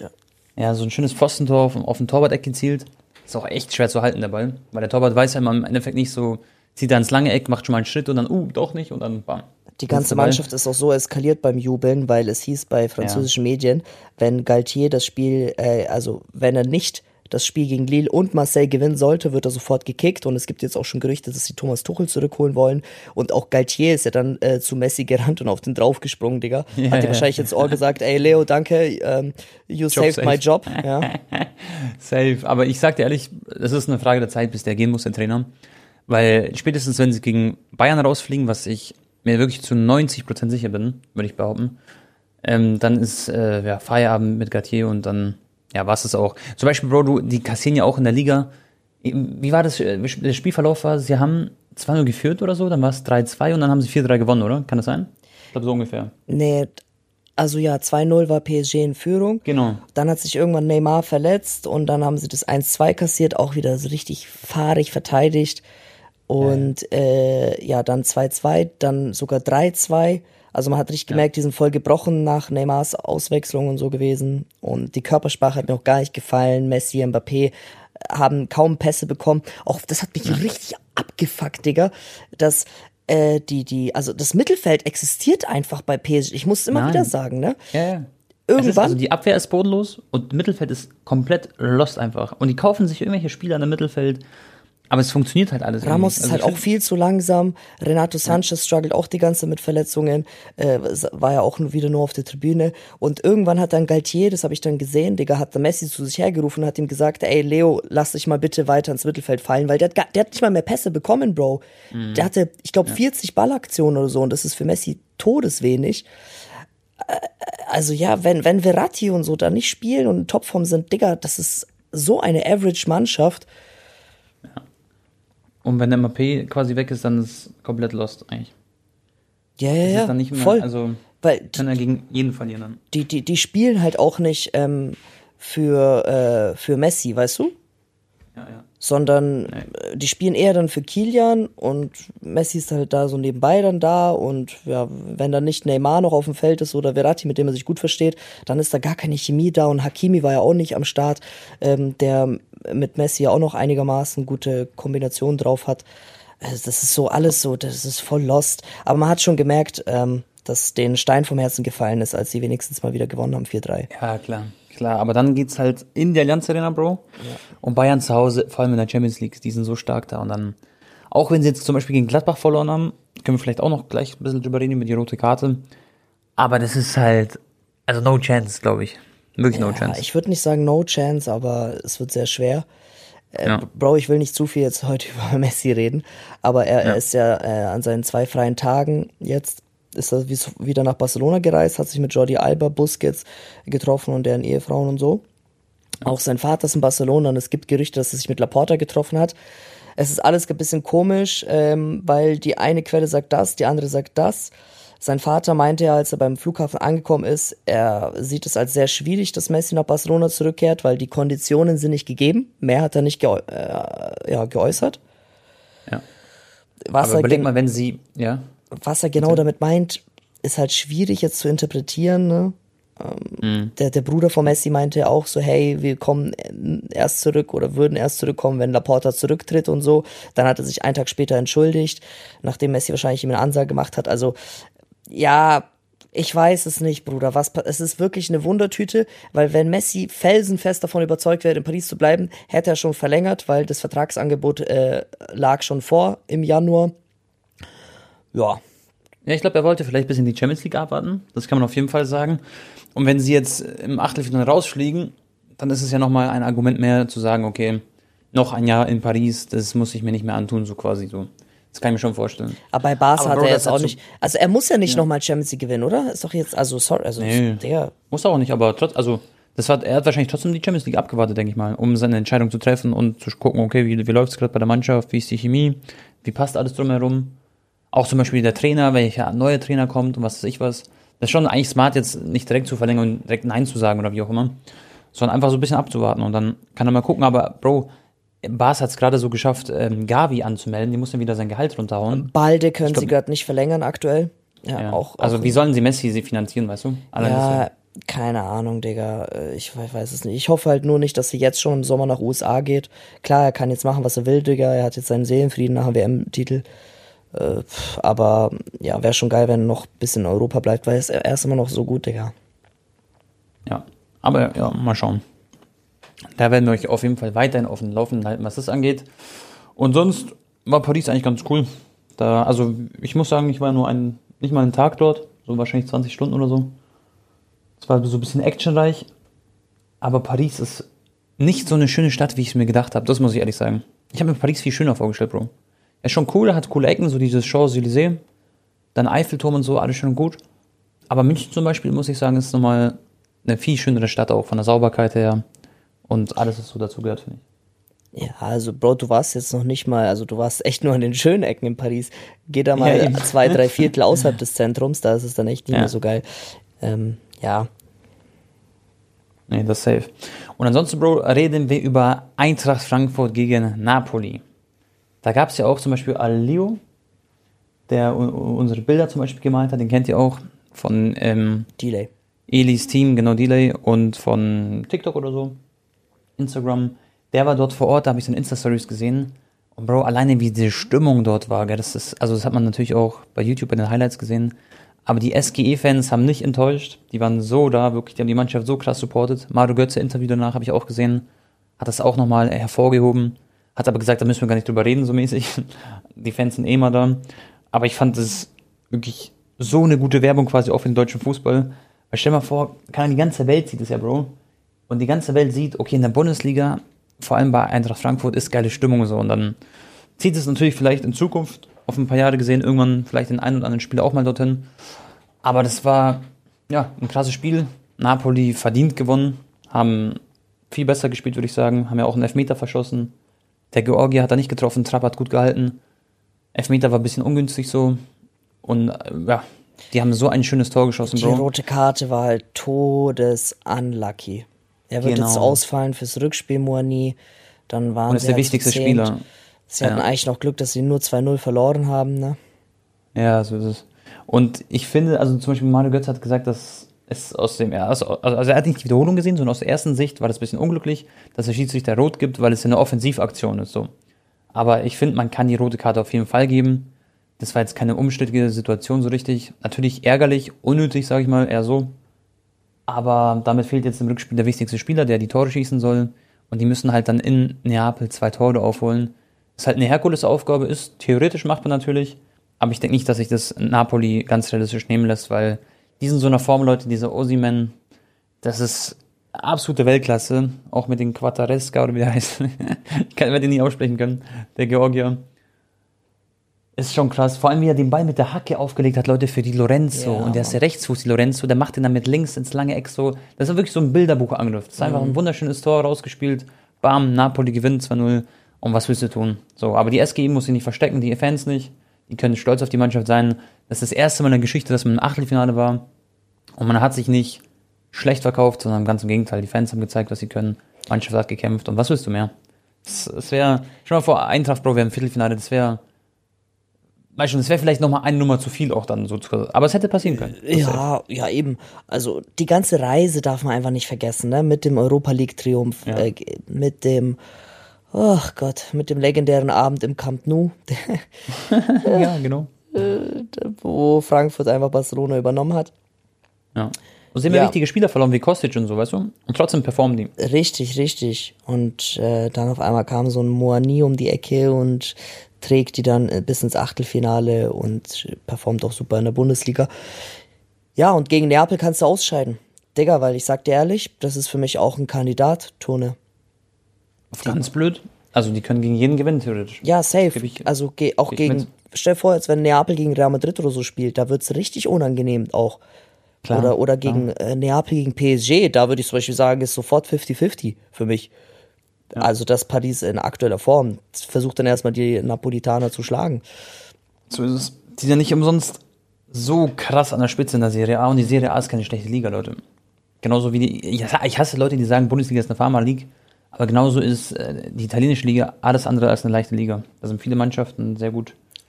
Ja, so ein schönes Pfostentor auf den Torwart-Eck gezielt. Ist auch echt schwer zu halten, der Ball. Weil der Torwart weiß ja immer im Endeffekt nicht so, zieht er ins lange Eck, macht schon mal einen Schritt und dann, doch nicht und dann bam. Die ganze Mannschaft ist auch so eskaliert beim Jubeln, weil es hieß bei französischen Medien, wenn Galtier das Spiel, also wenn er nicht das Spiel gegen Lille und Marseille gewinnen sollte, wird er sofort gekickt und es gibt jetzt auch schon Gerüchte, dass sie Thomas Tuchel zurückholen wollen und auch Galtier ist ja dann zu Messi gerannt und auf den draufgesprungen, Digga. Hat dir wahrscheinlich ins Ohr gesagt, ey Leo, danke, you saved my job. Ja. Safe, aber ich sag dir ehrlich, es ist eine Frage der Zeit, bis der gehen muss, der Trainer, weil spätestens, wenn sie gegen Bayern rausfliegen, was ich mir wirklich zu 90% sicher bin, würde ich behaupten, dann ist Feierabend mit Galtier und dann war es auch. Zum Beispiel, Bro, die kassieren ja auch in der Liga. Wie war das? Der Spielverlauf war, sie haben 2-0 geführt oder so, dann war es 3-2 und dann haben sie 4-3 gewonnen, oder? Kann das sein? Ich glaube, so ungefähr. Nee, also ja, 2-0 war PSG in Führung. Genau. Dann hat sich irgendwann Neymar verletzt und dann haben sie das 1-2 kassiert, auch wieder so richtig fahrig verteidigt. Und dann 2-2, dann sogar 3-2. Also man hat richtig gemerkt, die sind voll gebrochen nach Neymars Auswechslung und so gewesen. Und die Körpersprache hat mir auch gar nicht gefallen. Messi, Mbappé haben kaum Pässe bekommen. Auch das hat mich richtig abgefuckt, Digga. Dass also das Mittelfeld existiert einfach bei PSG. Ich muss es immer wieder sagen, ne? Ja. Irgendwann. Also die Abwehr ist bodenlos und Mittelfeld ist komplett lost einfach. Und die kaufen sich irgendwelche Spieler in der Mittelfeld. Aber es funktioniert halt alles. Ramos ist halt auch viel zu langsam. Renato Sanchez struggelt auch die ganze Zeit mit Verletzungen. War ja auch wieder nur auf der Tribüne. Und irgendwann hat dann Galtier, das habe ich dann gesehen, Digga, hat der Messi zu sich hergerufen und hat ihm gesagt, ey Leo, lass dich mal bitte weiter ins Mittelfeld fallen, weil der hat nicht mal mehr Pässe bekommen, Bro. Der hatte, ich glaube, 40 Ballaktionen oder so und das ist für Messi todeswenig. Also ja, wenn Verratti und so da nicht spielen und in Topform sind, Digga, das ist so eine Average-Mannschaft. Und wenn der MAP quasi weg ist, dann ist es komplett lost eigentlich. Ja, ist dann nicht mehr, voll. Also weil kann er gegen jeden verlieren dann. Die spielen halt auch nicht für Messi, weißt du? Ja. Sondern die spielen eher dann für Kilian und Messi ist halt da so nebenbei dann da und ja, wenn dann nicht Neymar noch auf dem Feld ist oder Verratti, mit dem er sich gut versteht, dann ist da gar keine Chemie da und Hakimi war ja auch nicht am Start, der mit Messi ja auch noch einigermaßen gute Kombinationen drauf hat. Also das ist so alles so, das ist voll lost. Aber man hat schon gemerkt, dass denen Stein vom Herzen gefallen ist, als sie wenigstens mal wieder gewonnen haben, 4-3. Ja, klar, aber dann geht's halt in der Allianz Arena, Bro. Ja. Und Bayern zu Hause, vor allem in der Champions League, die sind so stark da. Und dann, auch wenn sie jetzt zum Beispiel gegen Gladbach verloren haben, können wir vielleicht auch noch gleich ein bisschen drüber reden, mit die rote Karte. Aber das ist halt, also no chance, glaube ich. Wirklich no chance. Ich würde nicht sagen no chance, aber es wird sehr schwer. Bro, ich will nicht zu viel jetzt heute über Messi reden, aber er ist ja an seinen 2 freien Tagen jetzt, ist er wieder nach Barcelona gereist, hat sich mit Jordi Alba, Busquets getroffen und deren Ehefrauen und so. Auch sein Vater ist in Barcelona und es gibt Gerüchte, dass er sich mit Laporta getroffen hat. Es ist alles ein bisschen komisch, weil die eine Quelle sagt das, die andere sagt das. Sein Vater meinte ja, als er beim Flughafen angekommen ist, er sieht es als sehr schwierig, dass Messi nach Barcelona zurückkehrt, weil die Konditionen sind nicht gegeben. Mehr hat er nicht geäußert. Ja. Aber überleg mal, wenn sie, was er genau damit meint, ist halt schwierig jetzt zu interpretieren, ne? Der Bruder von Messi meinte auch so, hey, wir kommen erst zurück oder würden erst zurückkommen, wenn Laporta zurücktritt und so. Dann hat er sich einen Tag später entschuldigt, nachdem Messi wahrscheinlich ihm eine Ansage gemacht hat. Also, ja, ich weiß es nicht, Bruder. Es ist wirklich eine Wundertüte, weil wenn Messi felsenfest davon überzeugt wäre, in Paris zu bleiben, hätte er schon verlängert, weil das Vertragsangebot lag schon vor im Januar. Ja. Ja, ich glaube, er wollte vielleicht ein bisschen die Champions League abwarten. Das kann man auf jeden Fall sagen. Und wenn sie jetzt im Achtelfinale rausfliegen, dann ist es ja nochmal ein Argument mehr zu sagen, okay, noch ein Jahr in Paris, das muss ich mir nicht mehr antun, so quasi so. Das kann ich mir schon vorstellen. Aber bei Barca hat er jetzt auch nicht, also er muss ja nicht nochmal Champions League gewinnen, oder? Ist doch jetzt, also sorry, also nee, der muss auch nicht, aber er hat wahrscheinlich trotzdem die Champions League abgewartet, denke ich mal, um seine Entscheidung zu treffen und zu gucken, okay, wie läuft es gerade bei der Mannschaft, wie ist die Chemie, wie passt alles drumherum. Auch zum Beispiel der Trainer, welcher neue Trainer kommt und was weiß ich was. Das ist schon eigentlich smart, jetzt nicht direkt zu verlängern und direkt Nein zu sagen oder wie auch immer, sondern einfach so ein bisschen abzuwarten und dann kann er mal gucken. Aber Bro, Bas hat es gerade so geschafft, Gavi anzumelden, die muss dann wieder sein Gehalt runterhauen. Balde können sie gerade nicht verlängern aktuell. Ja. Auch also wie sollen sie Messi finanzieren, weißt du? Ja, Keine Ahnung, Digga. Ich weiß es nicht. Ich hoffe halt nur nicht, dass sie jetzt schon im Sommer nach USA geht. Klar, er kann jetzt machen, was er will, Digga. Er hat jetzt seinen Seelenfrieden nach dem WM-Titel. Aber ja, wäre schon geil, wenn er noch ein bisschen in Europa bleibt, weil er ist immer noch so gut, Digga. Ja, aber ja, mal schauen. Da werden wir euch auf jeden Fall weiterhin auf dem Laufenden halten, was das angeht. Und sonst war Paris eigentlich ganz cool. Also ich muss sagen, ich war nicht mal einen Tag dort, so wahrscheinlich 20 Stunden oder so. Es war so ein bisschen actionreich, aber Paris ist nicht so eine schöne Stadt, wie ich es mir gedacht habe. Das muss ich ehrlich sagen. Ich habe mir Paris viel schöner vorgestellt, Bro. Er ist schon cool, hat coole Ecken, so dieses Champs-Élysées, dann Eiffelturm und so, alles schön und gut. Aber München zum Beispiel, muss ich sagen, ist nochmal eine viel schönere Stadt auch, von der Sauberkeit her und alles, was so dazu gehört, finde ich. Ja, also Bro, du warst jetzt noch nicht mal, also du warst echt nur an den schönen Ecken in Paris. Geh da mal Ja, 2, 3 Viertel außerhalb des Zentrums, da ist es dann echt nicht Ja. mehr so geil. Ja, Nee, das ist safe. Und ansonsten, Bro, reden wir über Eintracht Frankfurt gegen Napoli. Da gab es ja auch zum Beispiel Alio, der unsere Bilder zum Beispiel gemalt hat, den kennt ihr auch, von Delay. Elis Team, genau, Delay, und von TikTok oder so, Instagram. Der war dort vor Ort, da habe ich so in Insta-Stories gesehen. Und Bro, alleine wie die Stimmung dort war, gell, das hat man natürlich auch bei YouTube bei den Highlights gesehen. Aber die SGE-Fans haben nicht enttäuscht. Die waren so da, wirklich, die haben die Mannschaft so krass supportet. Mario Götze Interview danach habe ich auch gesehen, hat das auch nochmal hervorgehoben. Hat aber gesagt, da müssen wir gar nicht drüber reden, so mäßig. Die Fans sind eh mal da. Aber ich fand das wirklich so eine gute Werbung quasi auch für den deutschen Fußball. Weil stell mal vor, die ganze Welt sieht es ja, Bro. Und die ganze Welt sieht, okay, in der Bundesliga, vor allem bei Eintracht Frankfurt, ist geile Stimmung so. Und dann zieht es natürlich vielleicht in Zukunft, auf ein paar Jahre gesehen, irgendwann vielleicht den einen oder anderen Spieler auch mal dorthin. Aber das war, ja, ein krasses Spiel. Napoli verdient gewonnen, haben viel besser gespielt, würde ich sagen. Haben ja auch einen Elfmeter verschossen. Der Georgier hat da nicht getroffen, Trapp hat gut gehalten. Elfmeter war ein bisschen ungünstig so. Und ja, die haben so ein schönes Tor geschossen, Die Bro. rote Karte war halt todesunlucky. Er wird Genau. jetzt ausfallen fürs Rückspiel, Moani. Dann waren Und ist sie der halt wichtigste zu zehnt. Spieler. Sie hatten Ja. eigentlich noch Glück, dass sie nur 2-0 verloren haben, ne? Ja, so ist es. Und ich finde, also zum Beispiel Mario Götze hat gesagt, dass es aus dem also er hat nicht die Wiederholung gesehen, sondern aus der ersten Sicht war das ein bisschen unglücklich, dass der Schiedsrichter rot gibt, weil es ja eine Offensivaktion ist, so. Aber ich finde, man kann die rote Karte auf jeden Fall geben. Das war jetzt keine umstrittige Situation so richtig. Natürlich ärgerlich, unnötig, sage ich mal, eher so. Aber damit fehlt jetzt im Rückspiel der wichtigste Spieler, der die Tore schießen soll. Und die müssen halt dann in Neapel 2 Tore aufholen. Ist halt eine Herkulesaufgabe, ist theoretisch machbar natürlich. Aber ich denke nicht, dass sich das Napoli ganz realistisch nehmen lässt, weil die sind so einer Form, Leute, dieser Osimhen, das ist absolute Weltklasse. Auch mit den Quattaresca oder wie der heißt. Ich werde den nie aussprechen können. Der Georgier. Ist schon krass. Vor allem, wie er den Ball mit der Hacke aufgelegt hat, Leute, für die Lorenzo. Ja, und der ist der Rechtsfuß, die Lorenzo. Der macht den dann mit links ins lange Eck so. Das ist wirklich so ein Bilderbuchangriff. Das ist einfach ein wunderschönes Tor rausgespielt. Bam, Napoli gewinnt 2-0. Und was willst du tun? So, aber die SGE muss sich nicht verstecken, die Fans nicht. Die können stolz auf die Mannschaft sein. Das ist das erste Mal in der Geschichte, dass man im Achtelfinale war. Und man hat sich nicht schlecht verkauft, sondern ganz im Gegenteil. Die Fans haben gezeigt, was sie können. Die Mannschaft hat gekämpft. Und was willst du mehr? Es wäre, stell mal vor, Eintracht, Bro, wir haben ein Viertelfinale. Das wäre vielleicht nochmal eine Nummer zu viel auch dann so. Aber es hätte passieren können. Ja, eben. Also die ganze Reise darf man einfach nicht vergessen, ne? Mit dem Europa League Triumph, Ja. mit dem, oh Gott, mit dem legendären Abend im Camp Nou, Ja, genau. wo Frankfurt einfach Barcelona übernommen hat. Ja. Und sie haben ja Ja. wichtige Spieler verloren wie Kostic und so, weißt du? Und trotzdem performen die. Richtig. Und dann auf einmal kam so ein Moani um die Ecke und trägt die dann bis ins Achtelfinale und performt auch super in der Bundesliga. Ja, und gegen Neapel kannst du ausscheiden. Digga, weil ich sag dir ehrlich, das ist für mich auch ein Kandidat, Tone. Ganz blöd. Also die können gegen jeden gewinnen, theoretisch. Ja, safe. Geb ich- Also auch geb ich gegen, mit. stell dir vor, als wenn Neapel gegen Real Madrid oder so spielt, da wird's richtig unangenehm auch. Klar, Oder gegen Neapel gegen PSG, da würde ich zum Beispiel sagen, ist sofort 50-50 für mich. Also das Paris in aktueller Form versucht dann erstmal die Napolitaner zu schlagen. So ist es. Die sind ja nicht umsonst so krass an der Spitze in der Serie A und die Serie A ist keine schlechte Liga, Leute. Genauso wie ich hasse Leute, die sagen, Bundesliga ist eine Pharma-League, aber genauso ist die italienische Liga alles andere als eine leichte Liga. Da sind viele Mannschaften sehr gut.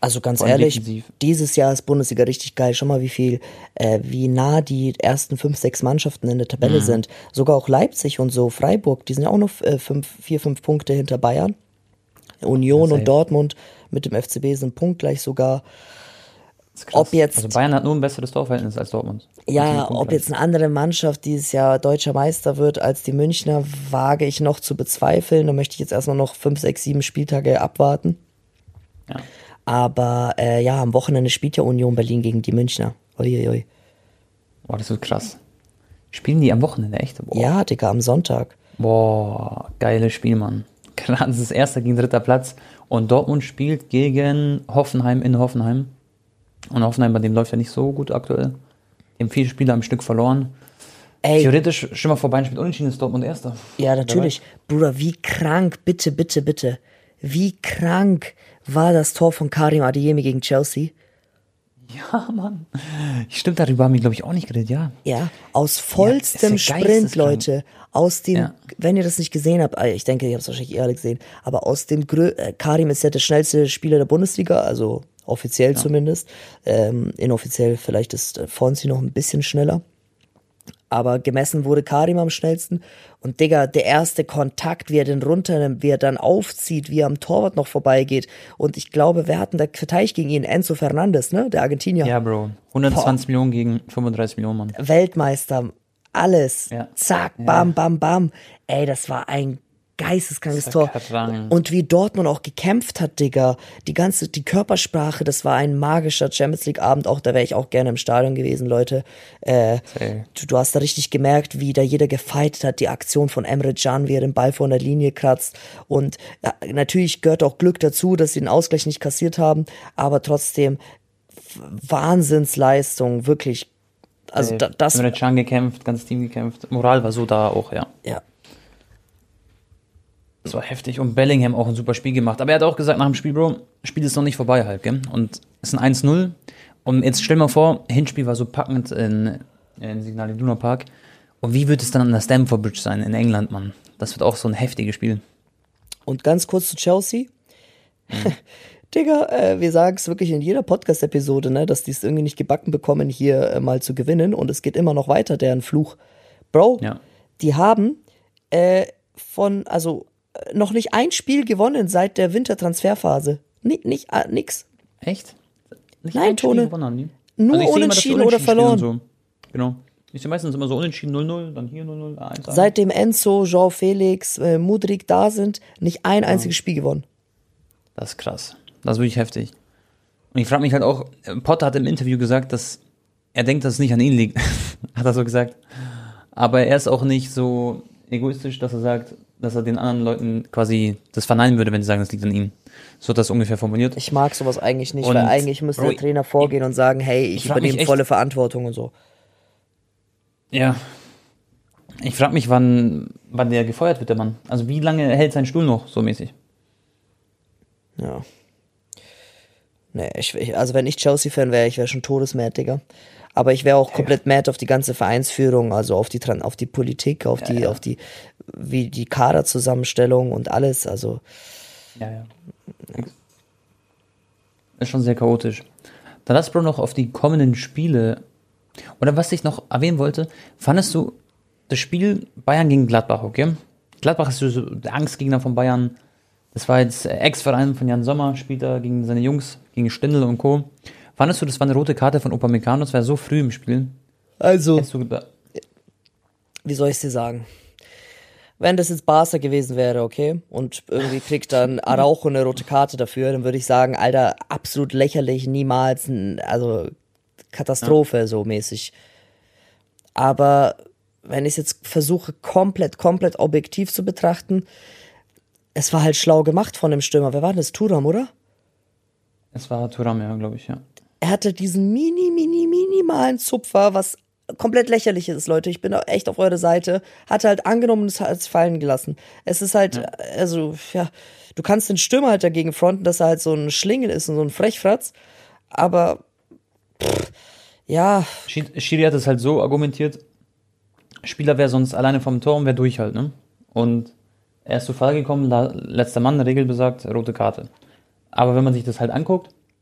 Also ganz Vor allem ehrlich, defensiv. dieses Jahr ist Bundesliga richtig geil. Schau mal, wie nah die ersten 5, 6 Mannschaften in der Tabelle sind. Sogar auch Leipzig und so, Freiburg, die sind ja auch noch 4, 5 Punkte hinter Bayern. Union Ja, und safe. Dortmund mit dem FCB sind punktgleich sogar. Das ist krass. Ob jetzt- Also Bayern hat nur ein besseres Torverhältnis als Dortmund. Ja, Und ob jetzt eine andere Mannschaft dieses Jahr deutscher Meister wird als die Münchner, wage ich noch zu bezweifeln. Da möchte ich jetzt erstmal noch 5, 6, 7 Spieltage abwarten. Ja. Aber ja, am Wochenende spielt ja Union Berlin gegen die Münchner. Uiuiui. Boah, das wird krass. Spielen die am Wochenende, echt? Boah. Ja, Digga, am Sonntag. Boah, geiles Spiel, Mann. Gerade das ist erster gegen dritter Platz. Und Dortmund spielt gegen Hoffenheim in Hoffenheim. Und Hoffenheim, bei dem läuft ja nicht so gut aktuell. Die haben 4 Spiele am Stück verloren. Ey, Theoretisch, stell mal vorbei, spielt unentschieden, ist Dortmund erster. ja, natürlich. Bruder, wie krank, bitte, bitte, bitte. Wie krank war das Tor von Karim Adeyemi gegen Chelsea? Ja, Mann. Stimmt, darüber haben wir, glaube ich, auch nicht geredet, ja. Ja, aus vollstem ist ja Sprint, geisteskrank. Leute. Aus dem, Ja. wenn ihr das nicht gesehen habt, ich denke, ihr habt es wahrscheinlich alle gesehen, aber aus dem, Karim ist ja der schnellste Spieler der Bundesliga, also offiziell zumindest. Inoffiziell vielleicht ist Fonsi noch ein bisschen schneller. Aber gemessen wurde Karim am schnellsten. Und Digga, der erste Kontakt, wie er den runternimmt, wie er dann aufzieht, wie er am Torwart noch vorbeigeht. Und ich glaube, wer hat denn da verteidigt gegen ihn? Enzo Fernandes, ne? Der Argentinier. Ja, Bro. 120 Millionen gegen 35 Millionen, Mann. Weltmeister, alles. Ja. Zack, bam, bam, bam. Ey, das war ein geisteskrankes Das war Tor. krank. Und wie Dortmund auch gekämpft hat, Digga. Die Körpersprache, das war ein magischer Champions League Abend. Auch da wäre ich auch gerne im Stadion gewesen, Leute. Du hast da richtig gemerkt, wie da jeder gefightet hat. Die Aktion von Emre Can, wie er den Ball von der Linie kratzt. Und ja, natürlich gehört auch Glück dazu, dass sie den Ausgleich nicht kassiert haben. Aber trotzdem Wahnsinnsleistung, wirklich. Also das, Emre Can gekämpft, ganzes Team gekämpft. Moral war so da auch, ja. ja. Das war heftig. Und Bellingham auch ein super Spiel gemacht. Aber er hat auch gesagt nach dem Spiel, Bro, Spiel ist noch nicht vorbei halt, gell? Und es ist ein 1-0. Und jetzt stell mal vor, Hinspiel war so packend in Signal Iduna Park. Und wie wird es dann an der Stamford Bridge sein in England, Mann? Das wird auch so ein heftiges Spiel. Und ganz kurz zu Chelsea. Digga, wir sagen es wirklich in jeder Podcast-Episode, ne, dass die es irgendwie nicht gebacken bekommen, hier mal zu gewinnen. Und es geht immer noch weiter, deren Fluch. Bro, Ja. die haben noch nicht ein Spiel gewonnen seit der Wintertransferphase. Nix. Echt? Nicht Nein, ein Spiel Tone. gewonnen haben die? Nur ich sehe immer, dass die unentschieden oder spielen verloren. und So. Genau. Ich sehe meistens immer so unentschieden 0-0, dann hier 0-0, 1-1. Seitdem Enzo, João Felix, Mudryk da sind, nicht ein einziges Spiel gewonnen. Das ist krass. Das ist wirklich heftig. Und ich frage mich halt auch, Potter hat im Interview gesagt, dass er denkt, dass es nicht an ihn liegt. Hat er so gesagt. Aber er ist auch nicht so egoistisch, dass er sagt, dass er den anderen Leuten quasi das verneinen würde, wenn sie sagen, es liegt an ihm. So hat das ungefähr formuliert. Ich mag sowas eigentlich nicht, Und, weil eigentlich müsste Bro, der Trainer vorgehen und sagen, hey, ich frag mich übernehme echt- volle Verantwortung und so. Ja. Ich frage mich, wann der gefeuert wird, der Mann. Also wie lange hält sein Stuhl noch, so mäßig? Ja. Nee, also wenn ich Chelsea-Fan wäre, ich wäre schon todesmad, Digga. Aber ich wäre auch komplett mad auf die ganze Vereinsführung, also auf die Politik, auf die Kaderzusammenstellung und alles, also. Ja. Ist schon sehr chaotisch. Dann lass Bro noch auf die kommenden Spiele. Oder was ich noch erwähnen wollte, fandest du das Spiel Bayern gegen Gladbach, okay? Gladbach ist so der Angstgegner von Bayern. Das war jetzt Ex-Verein von Jan Sommer, spielt da gegen seine Jungs, gegen Stindl und Co. Fandest du, das war eine rote Karte von Upamecano, das war so früh im Spiel? Also, Hättest du gedacht, wie soll ich dir sagen? Wenn das jetzt Barca gewesen wäre, okay, und irgendwie kriegt dann Araujo eine rote Karte dafür, dann würde ich sagen, Alter, absolut lächerlich, niemals, also Katastrophe so mäßig. Aber wenn ich es jetzt versuche, komplett objektiv zu betrachten, es war halt schlau gemacht von dem Stürmer. Wer war denn das? Thuram, oder? es war Thuram, ja, glaube ich, ja. Er hatte diesen minimalen Zupfer, was komplett lächerlich ist, Leute. Ich bin echt auf eure Seite. Hat halt angenommen und es hat es fallen gelassen. Es ist halt, also, ja, du kannst den Stürmer halt dagegen fronten, dass er halt so ein Schlingel ist und so ein Frechfratz. Aber, ja, Schiri hat es halt so argumentiert, Spieler wäre sonst alleine vom Tor und wäre durch halt, ne? Und er ist zu Fall gekommen, letzter Mann, Regel besagt, rote Karte. Aber wenn man sich das halt anguckt,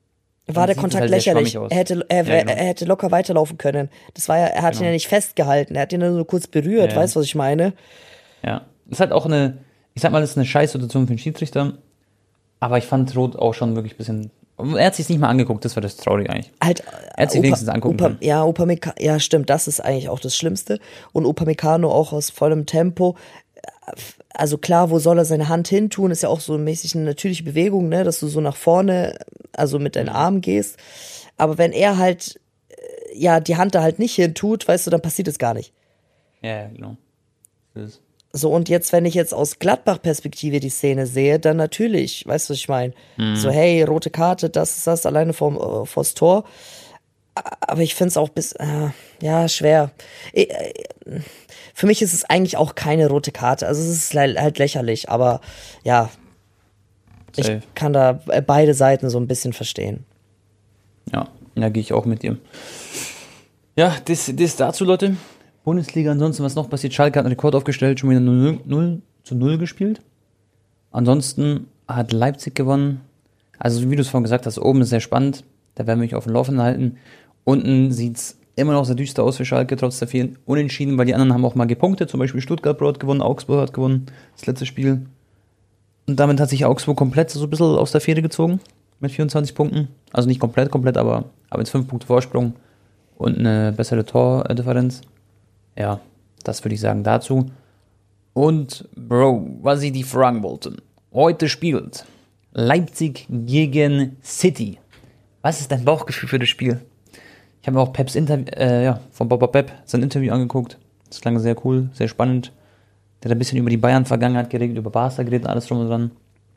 war der Kontakt halt sehr lächerlich. schwammig aus. Er hätte locker weiterlaufen können. Das war ja, er hat ihn ja nicht festgehalten. Er hat ihn nur so kurz berührt. Weißt du, was ich meine? Ja. Das ist halt auch ich sag mal, das ist eine Scheißsituation für den Schiedsrichter. Aber ich fand Rot auch schon wirklich ein bisschen. Er hat sich nicht mal angeguckt, das war das Traurige eigentlich. Halt, Er hat sich wenigstens angucken können. Ja, stimmt, das ist eigentlich auch das Schlimmste. Und Upamecano auch aus vollem Tempo. Also klar, wo soll er seine Hand hin tun? Ist ja auch so mäßig eine natürliche Bewegung, ne, dass du so nach vorne, also mit deinen Armen gehst. Aber wenn er halt, die Hand da halt nicht hin tut, weißt du, dann passiert es gar nicht. Ja, genau. Das ist So, und jetzt, wenn ich jetzt aus Gladbach-Perspektive die Szene sehe, dann natürlich, weißt du, was ich meine? So, hey, rote Karte, das ist das, alleine vors Tor. Aber ich finde es auch schwer. Für mich ist es eigentlich auch keine rote Karte. Also es ist halt lächerlich, aber ja, ich kann da beide Seiten so ein bisschen verstehen. Ja, gehe ich auch mit dir. Ja, das dazu, Leute. Bundesliga, ansonsten, was noch passiert? Schalke hat einen Rekord aufgestellt, schon wieder 0-0 gespielt. Ansonsten hat Leipzig gewonnen. Also, wie du es vorhin gesagt hast, oben ist sehr spannend. Da werden wir mich auf dem Laufenden halten. Unten sieht es immer noch sehr düster aus für Schalke, trotz der vielen Unentschieden, weil die anderen haben auch mal gepunktet. Zum Beispiel Stuttgart hat gewonnen, Augsburg hat gewonnen, das letzte Spiel. Und damit hat sich Augsburg komplett so ein bisschen aus der Fähre gezogen, mit 24 Punkten. Also nicht komplett, aber jetzt 5 Punkte Vorsprung und eine bessere Tordifferenz. Ja, das würde ich sagen dazu. Und, Bro, was ich die fragen wollte. Heute spielt Leipzig gegen City. Was ist dein Bauchgefühl für das Spiel? Ich habe mir auch Peps von Boba Pep sein Interview angeguckt. Das klang sehr cool, sehr spannend. Der hat ein bisschen über die Bayern-Vergangenheit geredet, über Barca geredet, alles drum und dran.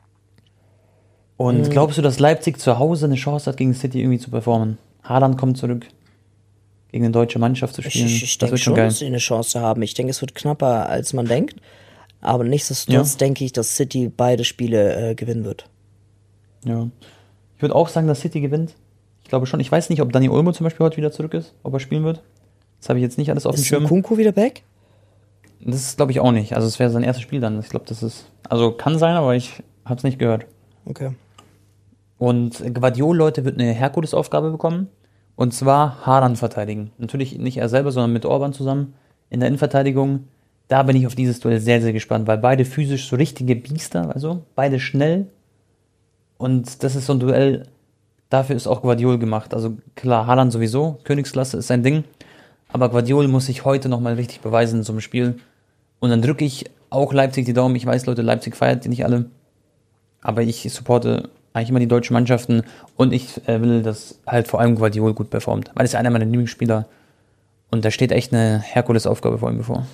Und glaubst du, dass Leipzig zu Hause eine Chance hat, gegen City irgendwie zu performen? Haaland kommt zurück, gegen eine deutsche Mannschaft zu spielen. Ich denke schon, dass sie eine Chance haben. Ich denke, es wird knapper, als man denkt. Aber nichtsdestotrotz denke ich, dass City beide Spiele gewinnen wird. Ja. Ich würde auch sagen, dass City gewinnt. Ich glaube schon. Ich weiß nicht, ob Dani Olmo zum Beispiel heute wieder zurück ist, ob er spielen wird. Das habe ich jetzt nicht alles auf dem Schirm. Ist Nkunku wieder back? Das glaube ich auch nicht. Also es wäre sein erstes Spiel dann. Ich glaube, das ist... Also kann sein, aber ich habe es nicht gehört. Okay. Und Gvardiol, Leute, wird eine Herkulesaufgabe bekommen. Und zwar Haaland verteidigen. Natürlich nicht er selber, sondern mit Orban zusammen in der Innenverteidigung. Da bin ich auf dieses Duell sehr, sehr gespannt, weil beide physisch so richtige Biester, also beide schnell. Und das ist so ein Duell, dafür ist auch Gvardiol gemacht. Also klar, Haaland sowieso, Königsklasse ist sein Ding. Aber Gvardiol muss sich heute nochmal richtig beweisen in so einem Spiel. Und dann drücke ich auch Leipzig die Daumen. Ich weiß, Leute, Leipzig feiert die nicht alle. Aber ich supporte eigentlich immer die deutschen Mannschaften. Und ich will, dass halt vor allem Gvardiol gut performt. Weil er ist ja einer meiner Lieblingsspieler. Und da steht echt eine Herkulesaufgabe vor ihm bevor.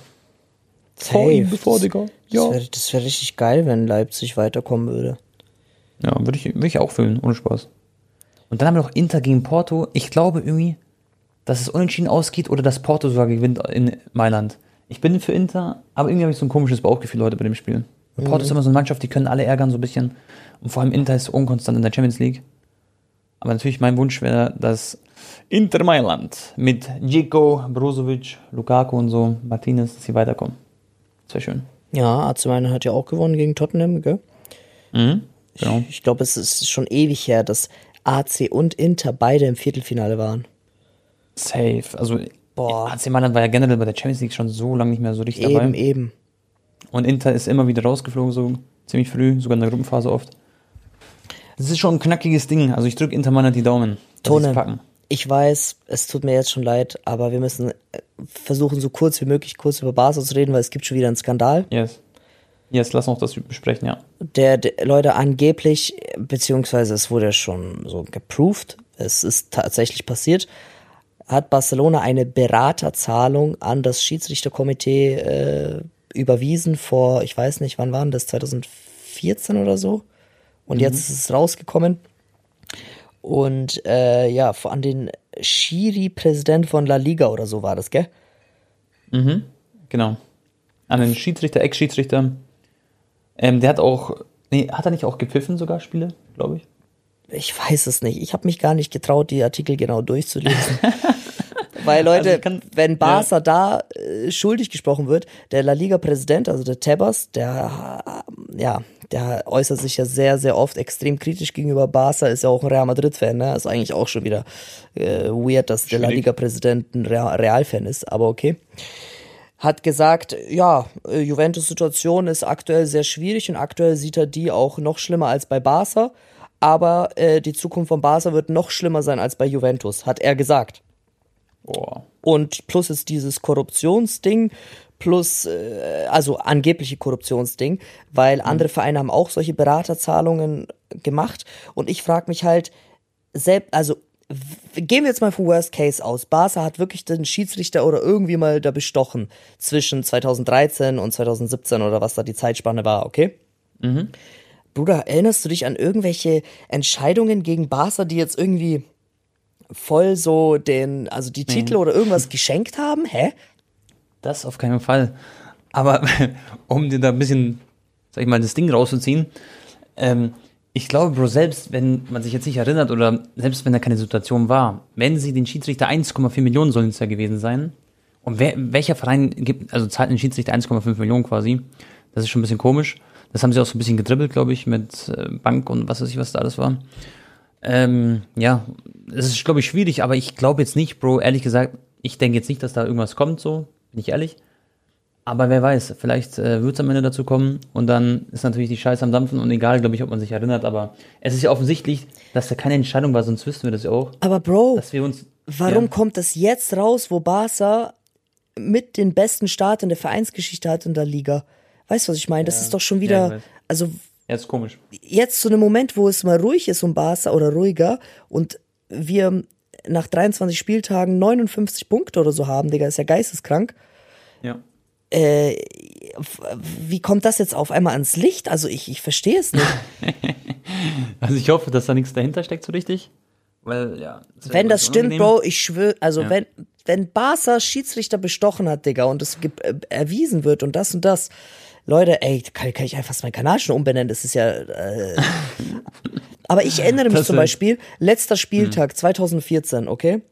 Digga. Ja. Das wär richtig geil, wenn Leipzig weiterkommen würde. Ja, würde ich auch fühlen, ohne Spaß. Und dann haben wir noch Inter gegen Porto. Ich glaube irgendwie, dass es unentschieden ausgeht oder dass Porto sogar gewinnt in Mailand. Ich bin für Inter, aber irgendwie habe ich so ein komisches Bauchgefühl heute bei dem Spiel. Porto ist immer so eine Mannschaft, die können alle ärgern so ein bisschen. Und vor allem Inter ist unkonstant in der Champions League. Aber natürlich mein Wunsch wäre, dass Inter Mailand mit Dzeko, Brozovic, Lukaku und so, Martinez, dass sie weiterkommen. Das wäre schön. Ja, AC Mailand hat ja auch gewonnen gegen Tottenham, gell? Mhm, genau. Ich glaube, es ist schon ewig her, dass AC und Inter beide im Viertelfinale waren. Safe. Also AC Mailand war ja generell bei der Champions League schon so lange nicht mehr so richtig dabei. Eben. Und Inter ist immer wieder rausgeflogen, so ziemlich früh, sogar in der Gruppenphase oft. Das ist schon ein knackiges Ding. Also ich drücke Inter Mailand die Daumen. Tone, ich weiß, es tut mir jetzt schon leid, aber wir müssen versuchen, so kurz wie möglich über Barca zu reden, weil es gibt schon wieder einen Skandal. Yes, lass uns das besprechen, ja. Der Leute angeblich, beziehungsweise es wurde schon so geproved, es ist tatsächlich passiert, hat Barcelona eine Beraterzahlung an das Schiedsrichterkomitee überwiesen vor, ich weiß nicht, wann war das, 2014 oder so? Und jetzt ist es rausgekommen. Und an den Schiri-Präsident von La Liga oder so war das, gell? Mhm, genau. An den Schiedsrichter, Ex-Schiedsrichter. Der hat hat er nicht auch gepfiffen sogar, Spiele, glaube ich? Ich weiß es nicht. Ich habe mich gar nicht getraut, die Artikel genau durchzulesen. Weil, Leute, wenn Barca da schuldig gesprochen wird, der La Liga-Präsident, also der Tebas, der der äußert sich ja sehr, sehr oft extrem kritisch gegenüber Barca, ist ja auch ein Real Madrid-Fan, ne? Ist eigentlich auch schon wieder weird, dass der La Liga-Präsident ein Real-Fan ist, aber okay. Hat gesagt, ja, Juventus-Situation ist aktuell sehr schwierig und aktuell sieht er die auch noch schlimmer als bei Barca, aber die Zukunft von Barca wird noch schlimmer sein als bei Juventus, hat er gesagt. Boah. Und plus ist dieses Korruptionsding, plus, also angebliche Korruptionsding, weil andere Vereine haben auch solche Beraterzahlungen gemacht und ich frage mich halt, also gehen wir jetzt mal vom Worst Case aus. Barca hat wirklich den Schiedsrichter oder irgendwie mal da bestochen zwischen 2013 und 2017 oder was da die Zeitspanne war, okay? Mhm. Bruder, erinnerst du dich an irgendwelche Entscheidungen gegen Barca, die jetzt irgendwie voll so also die Titel oder irgendwas geschenkt haben? Hä? Das auf keinen Fall. Aber um dir da ein bisschen, sag ich mal, das Ding rauszuziehen, ich glaube, Bro, selbst wenn man sich jetzt nicht erinnert oder selbst wenn da keine Situation war, wenn sie den Schiedsrichter 1,4 Millionen sollen es ja gewesen sein. Und welcher Verein zahlt den Schiedsrichter 1,5 Millionen quasi? Das ist schon ein bisschen komisch. Das haben sie auch so ein bisschen gedribbelt, glaube ich, mit Bank und was weiß ich, was da alles war. Ja, es ist, glaube ich, schwierig, aber ich glaube jetzt nicht, Bro, ehrlich gesagt, ich denke jetzt nicht, dass da irgendwas kommt, so, bin ich ehrlich. Aber wer weiß, vielleicht wird es am Ende dazu kommen und dann ist natürlich die Scheiße am Dampfen und egal, glaube ich, ob man sich erinnert, aber es ist ja offensichtlich, dass da keine Entscheidung war, sonst wüssten wir das ja auch. Aber Bro, dass wir uns, warum kommt das jetzt raus, wo Barca mit den besten Start in der Vereinsgeschichte hat in der Liga? Weißt du, was ich meine? Das ist doch schon wieder, also ja, ist komisch. Jetzt zu einem Moment, wo es mal ruhig ist um Barca oder ruhiger und wir nach 23 Spieltagen 59 Punkte oder so haben, Digga, ist ja geisteskrank. Ja. Wie kommt das jetzt auf einmal ans Licht? Also ich verstehe es nicht. Also ich hoffe, dass da nichts dahinter steckt so richtig. Weil, ja. Wenn das stimmt, Bro, ich schwöre, also wenn Barca Schiedsrichter bestochen hat, Digga, und es erwiesen wird und das, Leute, ey, kann ich einfach meinen Kanal schon umbenennen, das ist ja, aber ich erinnere mich zum Beispiel, letzter Spieltag 2014, okay?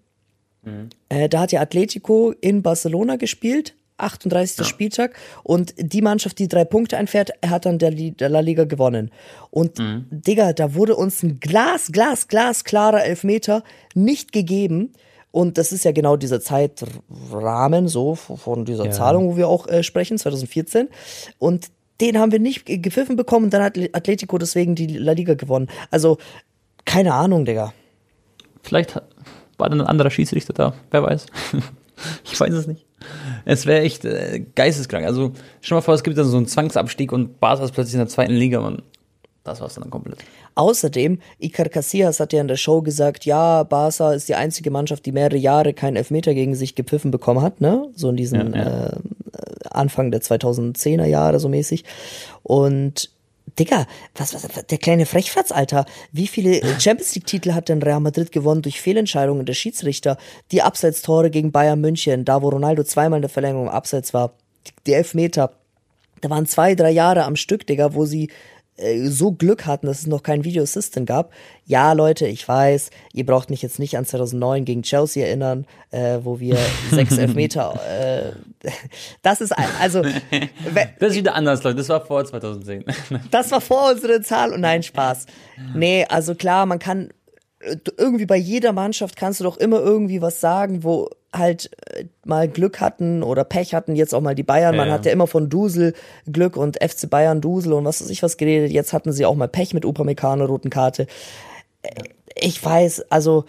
Da hat ja Atletico in Barcelona gespielt, 38. Spieltag, und die Mannschaft, die 3 Punkte einfährt, hat dann der La Liga gewonnen. Und Digga, da wurde uns ein glasklarer Elfmeter nicht gegeben. Und das ist ja genau dieser Zeitrahmen, so von dieser Zahlung, wo wir auch sprechen, 2014. Und den haben wir nicht gepfiffen bekommen und dann hat Atletico deswegen die La Liga gewonnen. Also, keine Ahnung, Digga. Vielleicht war dann ein anderer Schiedsrichter da, wer weiß. Ich weiß es nicht. Es wäre echt geisteskrank. Also, stell mal vor, es gibt dann so einen Zwangsabstieg und Barca ist plötzlich in der 2. Liga, Mann. Das war's dann komplett. Außerdem, Iker Casillas hat ja in der Show gesagt, ja, Barca ist die einzige Mannschaft, die mehrere Jahre keinen Elfmeter gegen sich gepfiffen bekommen hat, ne? So in diesen Anfang der 2010er Jahre so mäßig. Und Digga, was der kleine Frechfratz, Alter. Wie viele Champions-League-Titel hat denn Real Madrid gewonnen durch Fehlentscheidungen der Schiedsrichter? Die Abseitstore gegen Bayern München, da wo Ronaldo zweimal in der Verlängerung abseits war. Die Elfmeter. Da waren 2-3 Jahre am Stück, Digga, wo sie so Glück hatten, dass es noch kein Video Assistant gab. Ja, Leute, ich weiß, ihr braucht mich jetzt nicht an 2009 gegen Chelsea erinnern, wo wir 6 Elfmeter, das ist, also... Das ist wieder anders, Leute, das war vor 2010. Das war vor unserer Zahl und nein, Spaß. Nee, also klar, man kann, irgendwie bei jeder Mannschaft kannst du doch immer irgendwie was sagen, wo halt mal Glück hatten oder Pech hatten, jetzt auch mal die Bayern, man hat ja immer von Dusel Glück und FC Bayern Dusel und was weiß ich was geredet, jetzt hatten sie auch mal Pech mit Upamecano, roten Karte. Ich weiß, also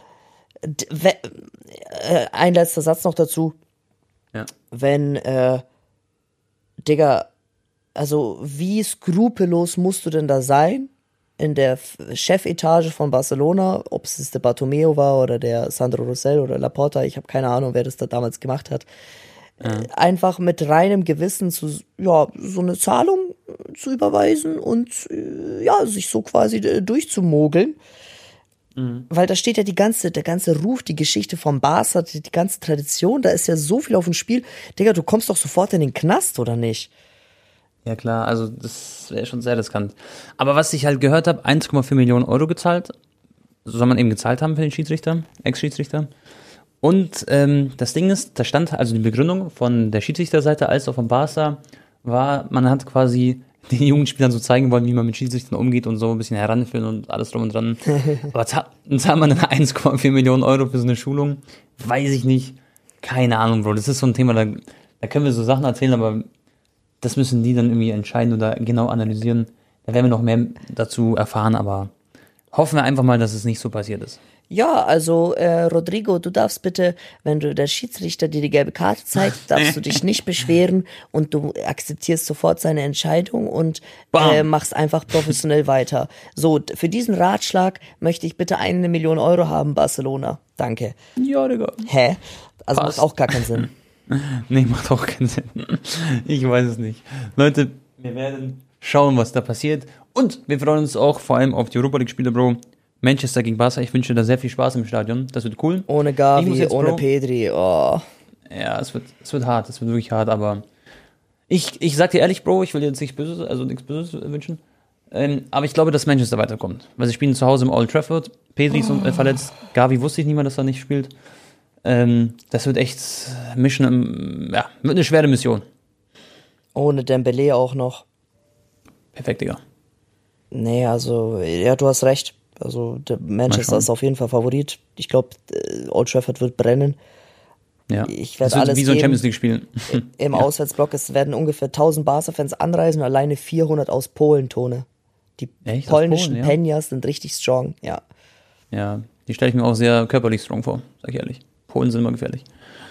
ein letzter Satz noch dazu. Ja. Wenn, Digga, also wie skrupellos musst du denn da sein? In der Chefetage von Barcelona, ob es der Bartomeu war oder der Sandro Rosell oder Laporta, ich habe keine Ahnung, wer das da damals gemacht hat, einfach mit reinem Gewissen so eine Zahlung zu überweisen und sich so quasi durchzumogeln. Weil da steht ja der ganze Ruf, die Geschichte vom Barca, die ganze Tradition, da ist ja so viel auf dem Spiel. Digga, du kommst doch sofort in den Knast, oder nicht? Ja klar, also das wäre schon sehr riskant. Aber was ich halt gehört habe, 1,4 Millionen Euro gezahlt, soll man eben gezahlt haben für den Schiedsrichter, Ex-Schiedsrichter. Und das Ding ist, da stand also die Begründung von der Schiedsrichterseite als auch von Barca war, man hat quasi den Jugendspielern so zeigen wollen, wie man mit Schiedsrichtern umgeht und so ein bisschen heranführen und alles drum und dran. Aber zahlt man dann 1,4 Millionen Euro für so eine Schulung? Weiß ich nicht. Keine Ahnung, Bro. Das ist so ein Thema, da können wir so Sachen erzählen, aber das müssen die dann irgendwie entscheiden oder genau analysieren. Da werden wir noch mehr dazu erfahren, aber hoffen wir einfach mal, dass es nicht so passiert ist. Ja, also Rodrigo, du darfst bitte, wenn du der Schiedsrichter dir die gelbe Karte zeigt, darfst du dich nicht beschweren und du akzeptierst sofort seine Entscheidung und machst einfach professionell weiter. So, für diesen Ratschlag möchte ich bitte 1 Million Euro haben, Barcelona. Danke. Ja, Digga. Hä? Also Passt. macht auch gar keinen Sinn. Nee, macht auch keinen Sinn. Ich weiß es nicht. Leute, wir werden schauen, was da passiert. Und wir freuen uns auch vor allem auf die Europa League-Spiele, Bro. Manchester gegen Barca. Ich wünsche da sehr viel Spaß im Stadion. Das wird cool. Ohne Gavi, ohne Pedri. Oh. Ja, es wird hart. Es wird wirklich hart, aber ich sag dir ehrlich, Bro, ich will dir jetzt nichts Böses wünschen. Aber ich glaube, dass Manchester weiterkommt. Weil sie spielen zu Hause im Old Trafford. Pedri ist verletzt. Gavi wusste ich nicht mehr, dass er nicht spielt. Das wird echt wird eine schwere Mission. Ohne Dembélé auch noch. Perfekt, Digga. Nee, also, ja, du hast recht. Also, der Manchester ist auf jeden Fall Favorit. Ich glaube, Old Trafford wird brennen. Ja. Ich werde das wird alles wie so ein geben. Champions League spielen. Im Auswärtsblock, es werden ungefähr 1000 Barca-Fans anreisen und alleine 400 aus Polen, Tone. Die Echt? polnischen Aus Polen, ja? Peñas sind richtig strong, ja. Ja, die stelle ich mir auch sehr körperlich strong vor, sag ich ehrlich. Polen sind immer gefährlich.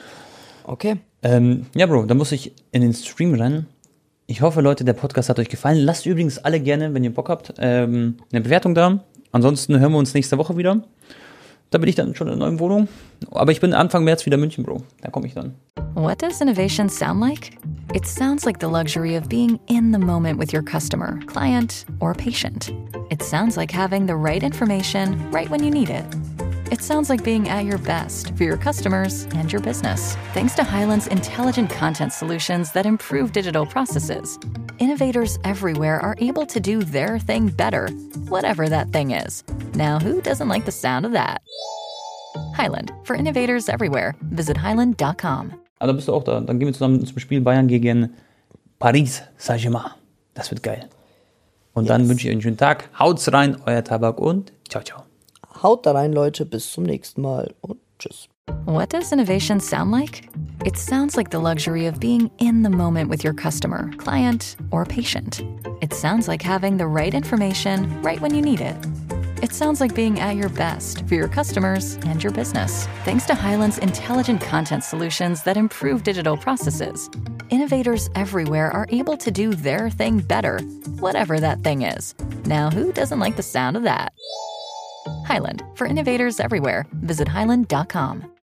Okay. Ja, Bro, dann muss ich in den Stream rennen. Ich hoffe, Leute, der Podcast hat euch gefallen. Lasst übrigens alle gerne, wenn ihr Bock habt, eine Bewertung da. Ansonsten hören wir uns nächste Woche wieder. Da bin ich dann schon in einer neuen Wohnung. Aber ich bin Anfang März wieder in München, Bro. Da komme ich dann. What does innovation sound like? It sounds like the luxury of being in the moment with your customer, client, or patient. It sounds like having the right information right when you need it. It sounds like being at your best for your customers and your business. Thanks to Highland's intelligent content solutions that improve digital processes, innovators everywhere are able to do their thing better, whatever that thing is. Now, who doesn't like the sound of that? Highland, for innovators everywhere. Visit highland.com. Aber da bist du auch da. Dann gehen wir zusammen zum Spiel Bayern gegen Paris Saint-Germain. Das wird geil. Und dann wünsche ich euch einen schönen Tag. Haut's rein, euer Tabak und ciao, ciao. Haut da rein, Leute. Bis zum nächsten Mal und tschüss. What does innovation sound like? It sounds like the luxury of being in the moment with your customer, client, or patient. It sounds like having the right information right when you need it. It sounds like being at your best for your customers and your business. Thanks to Highland's intelligent content solutions that improve digital processes, innovators everywhere are able to do their thing better, whatever that thing is. Now, who doesn't like the sound of that? Highland, for innovators everywhere. Visit highland.com.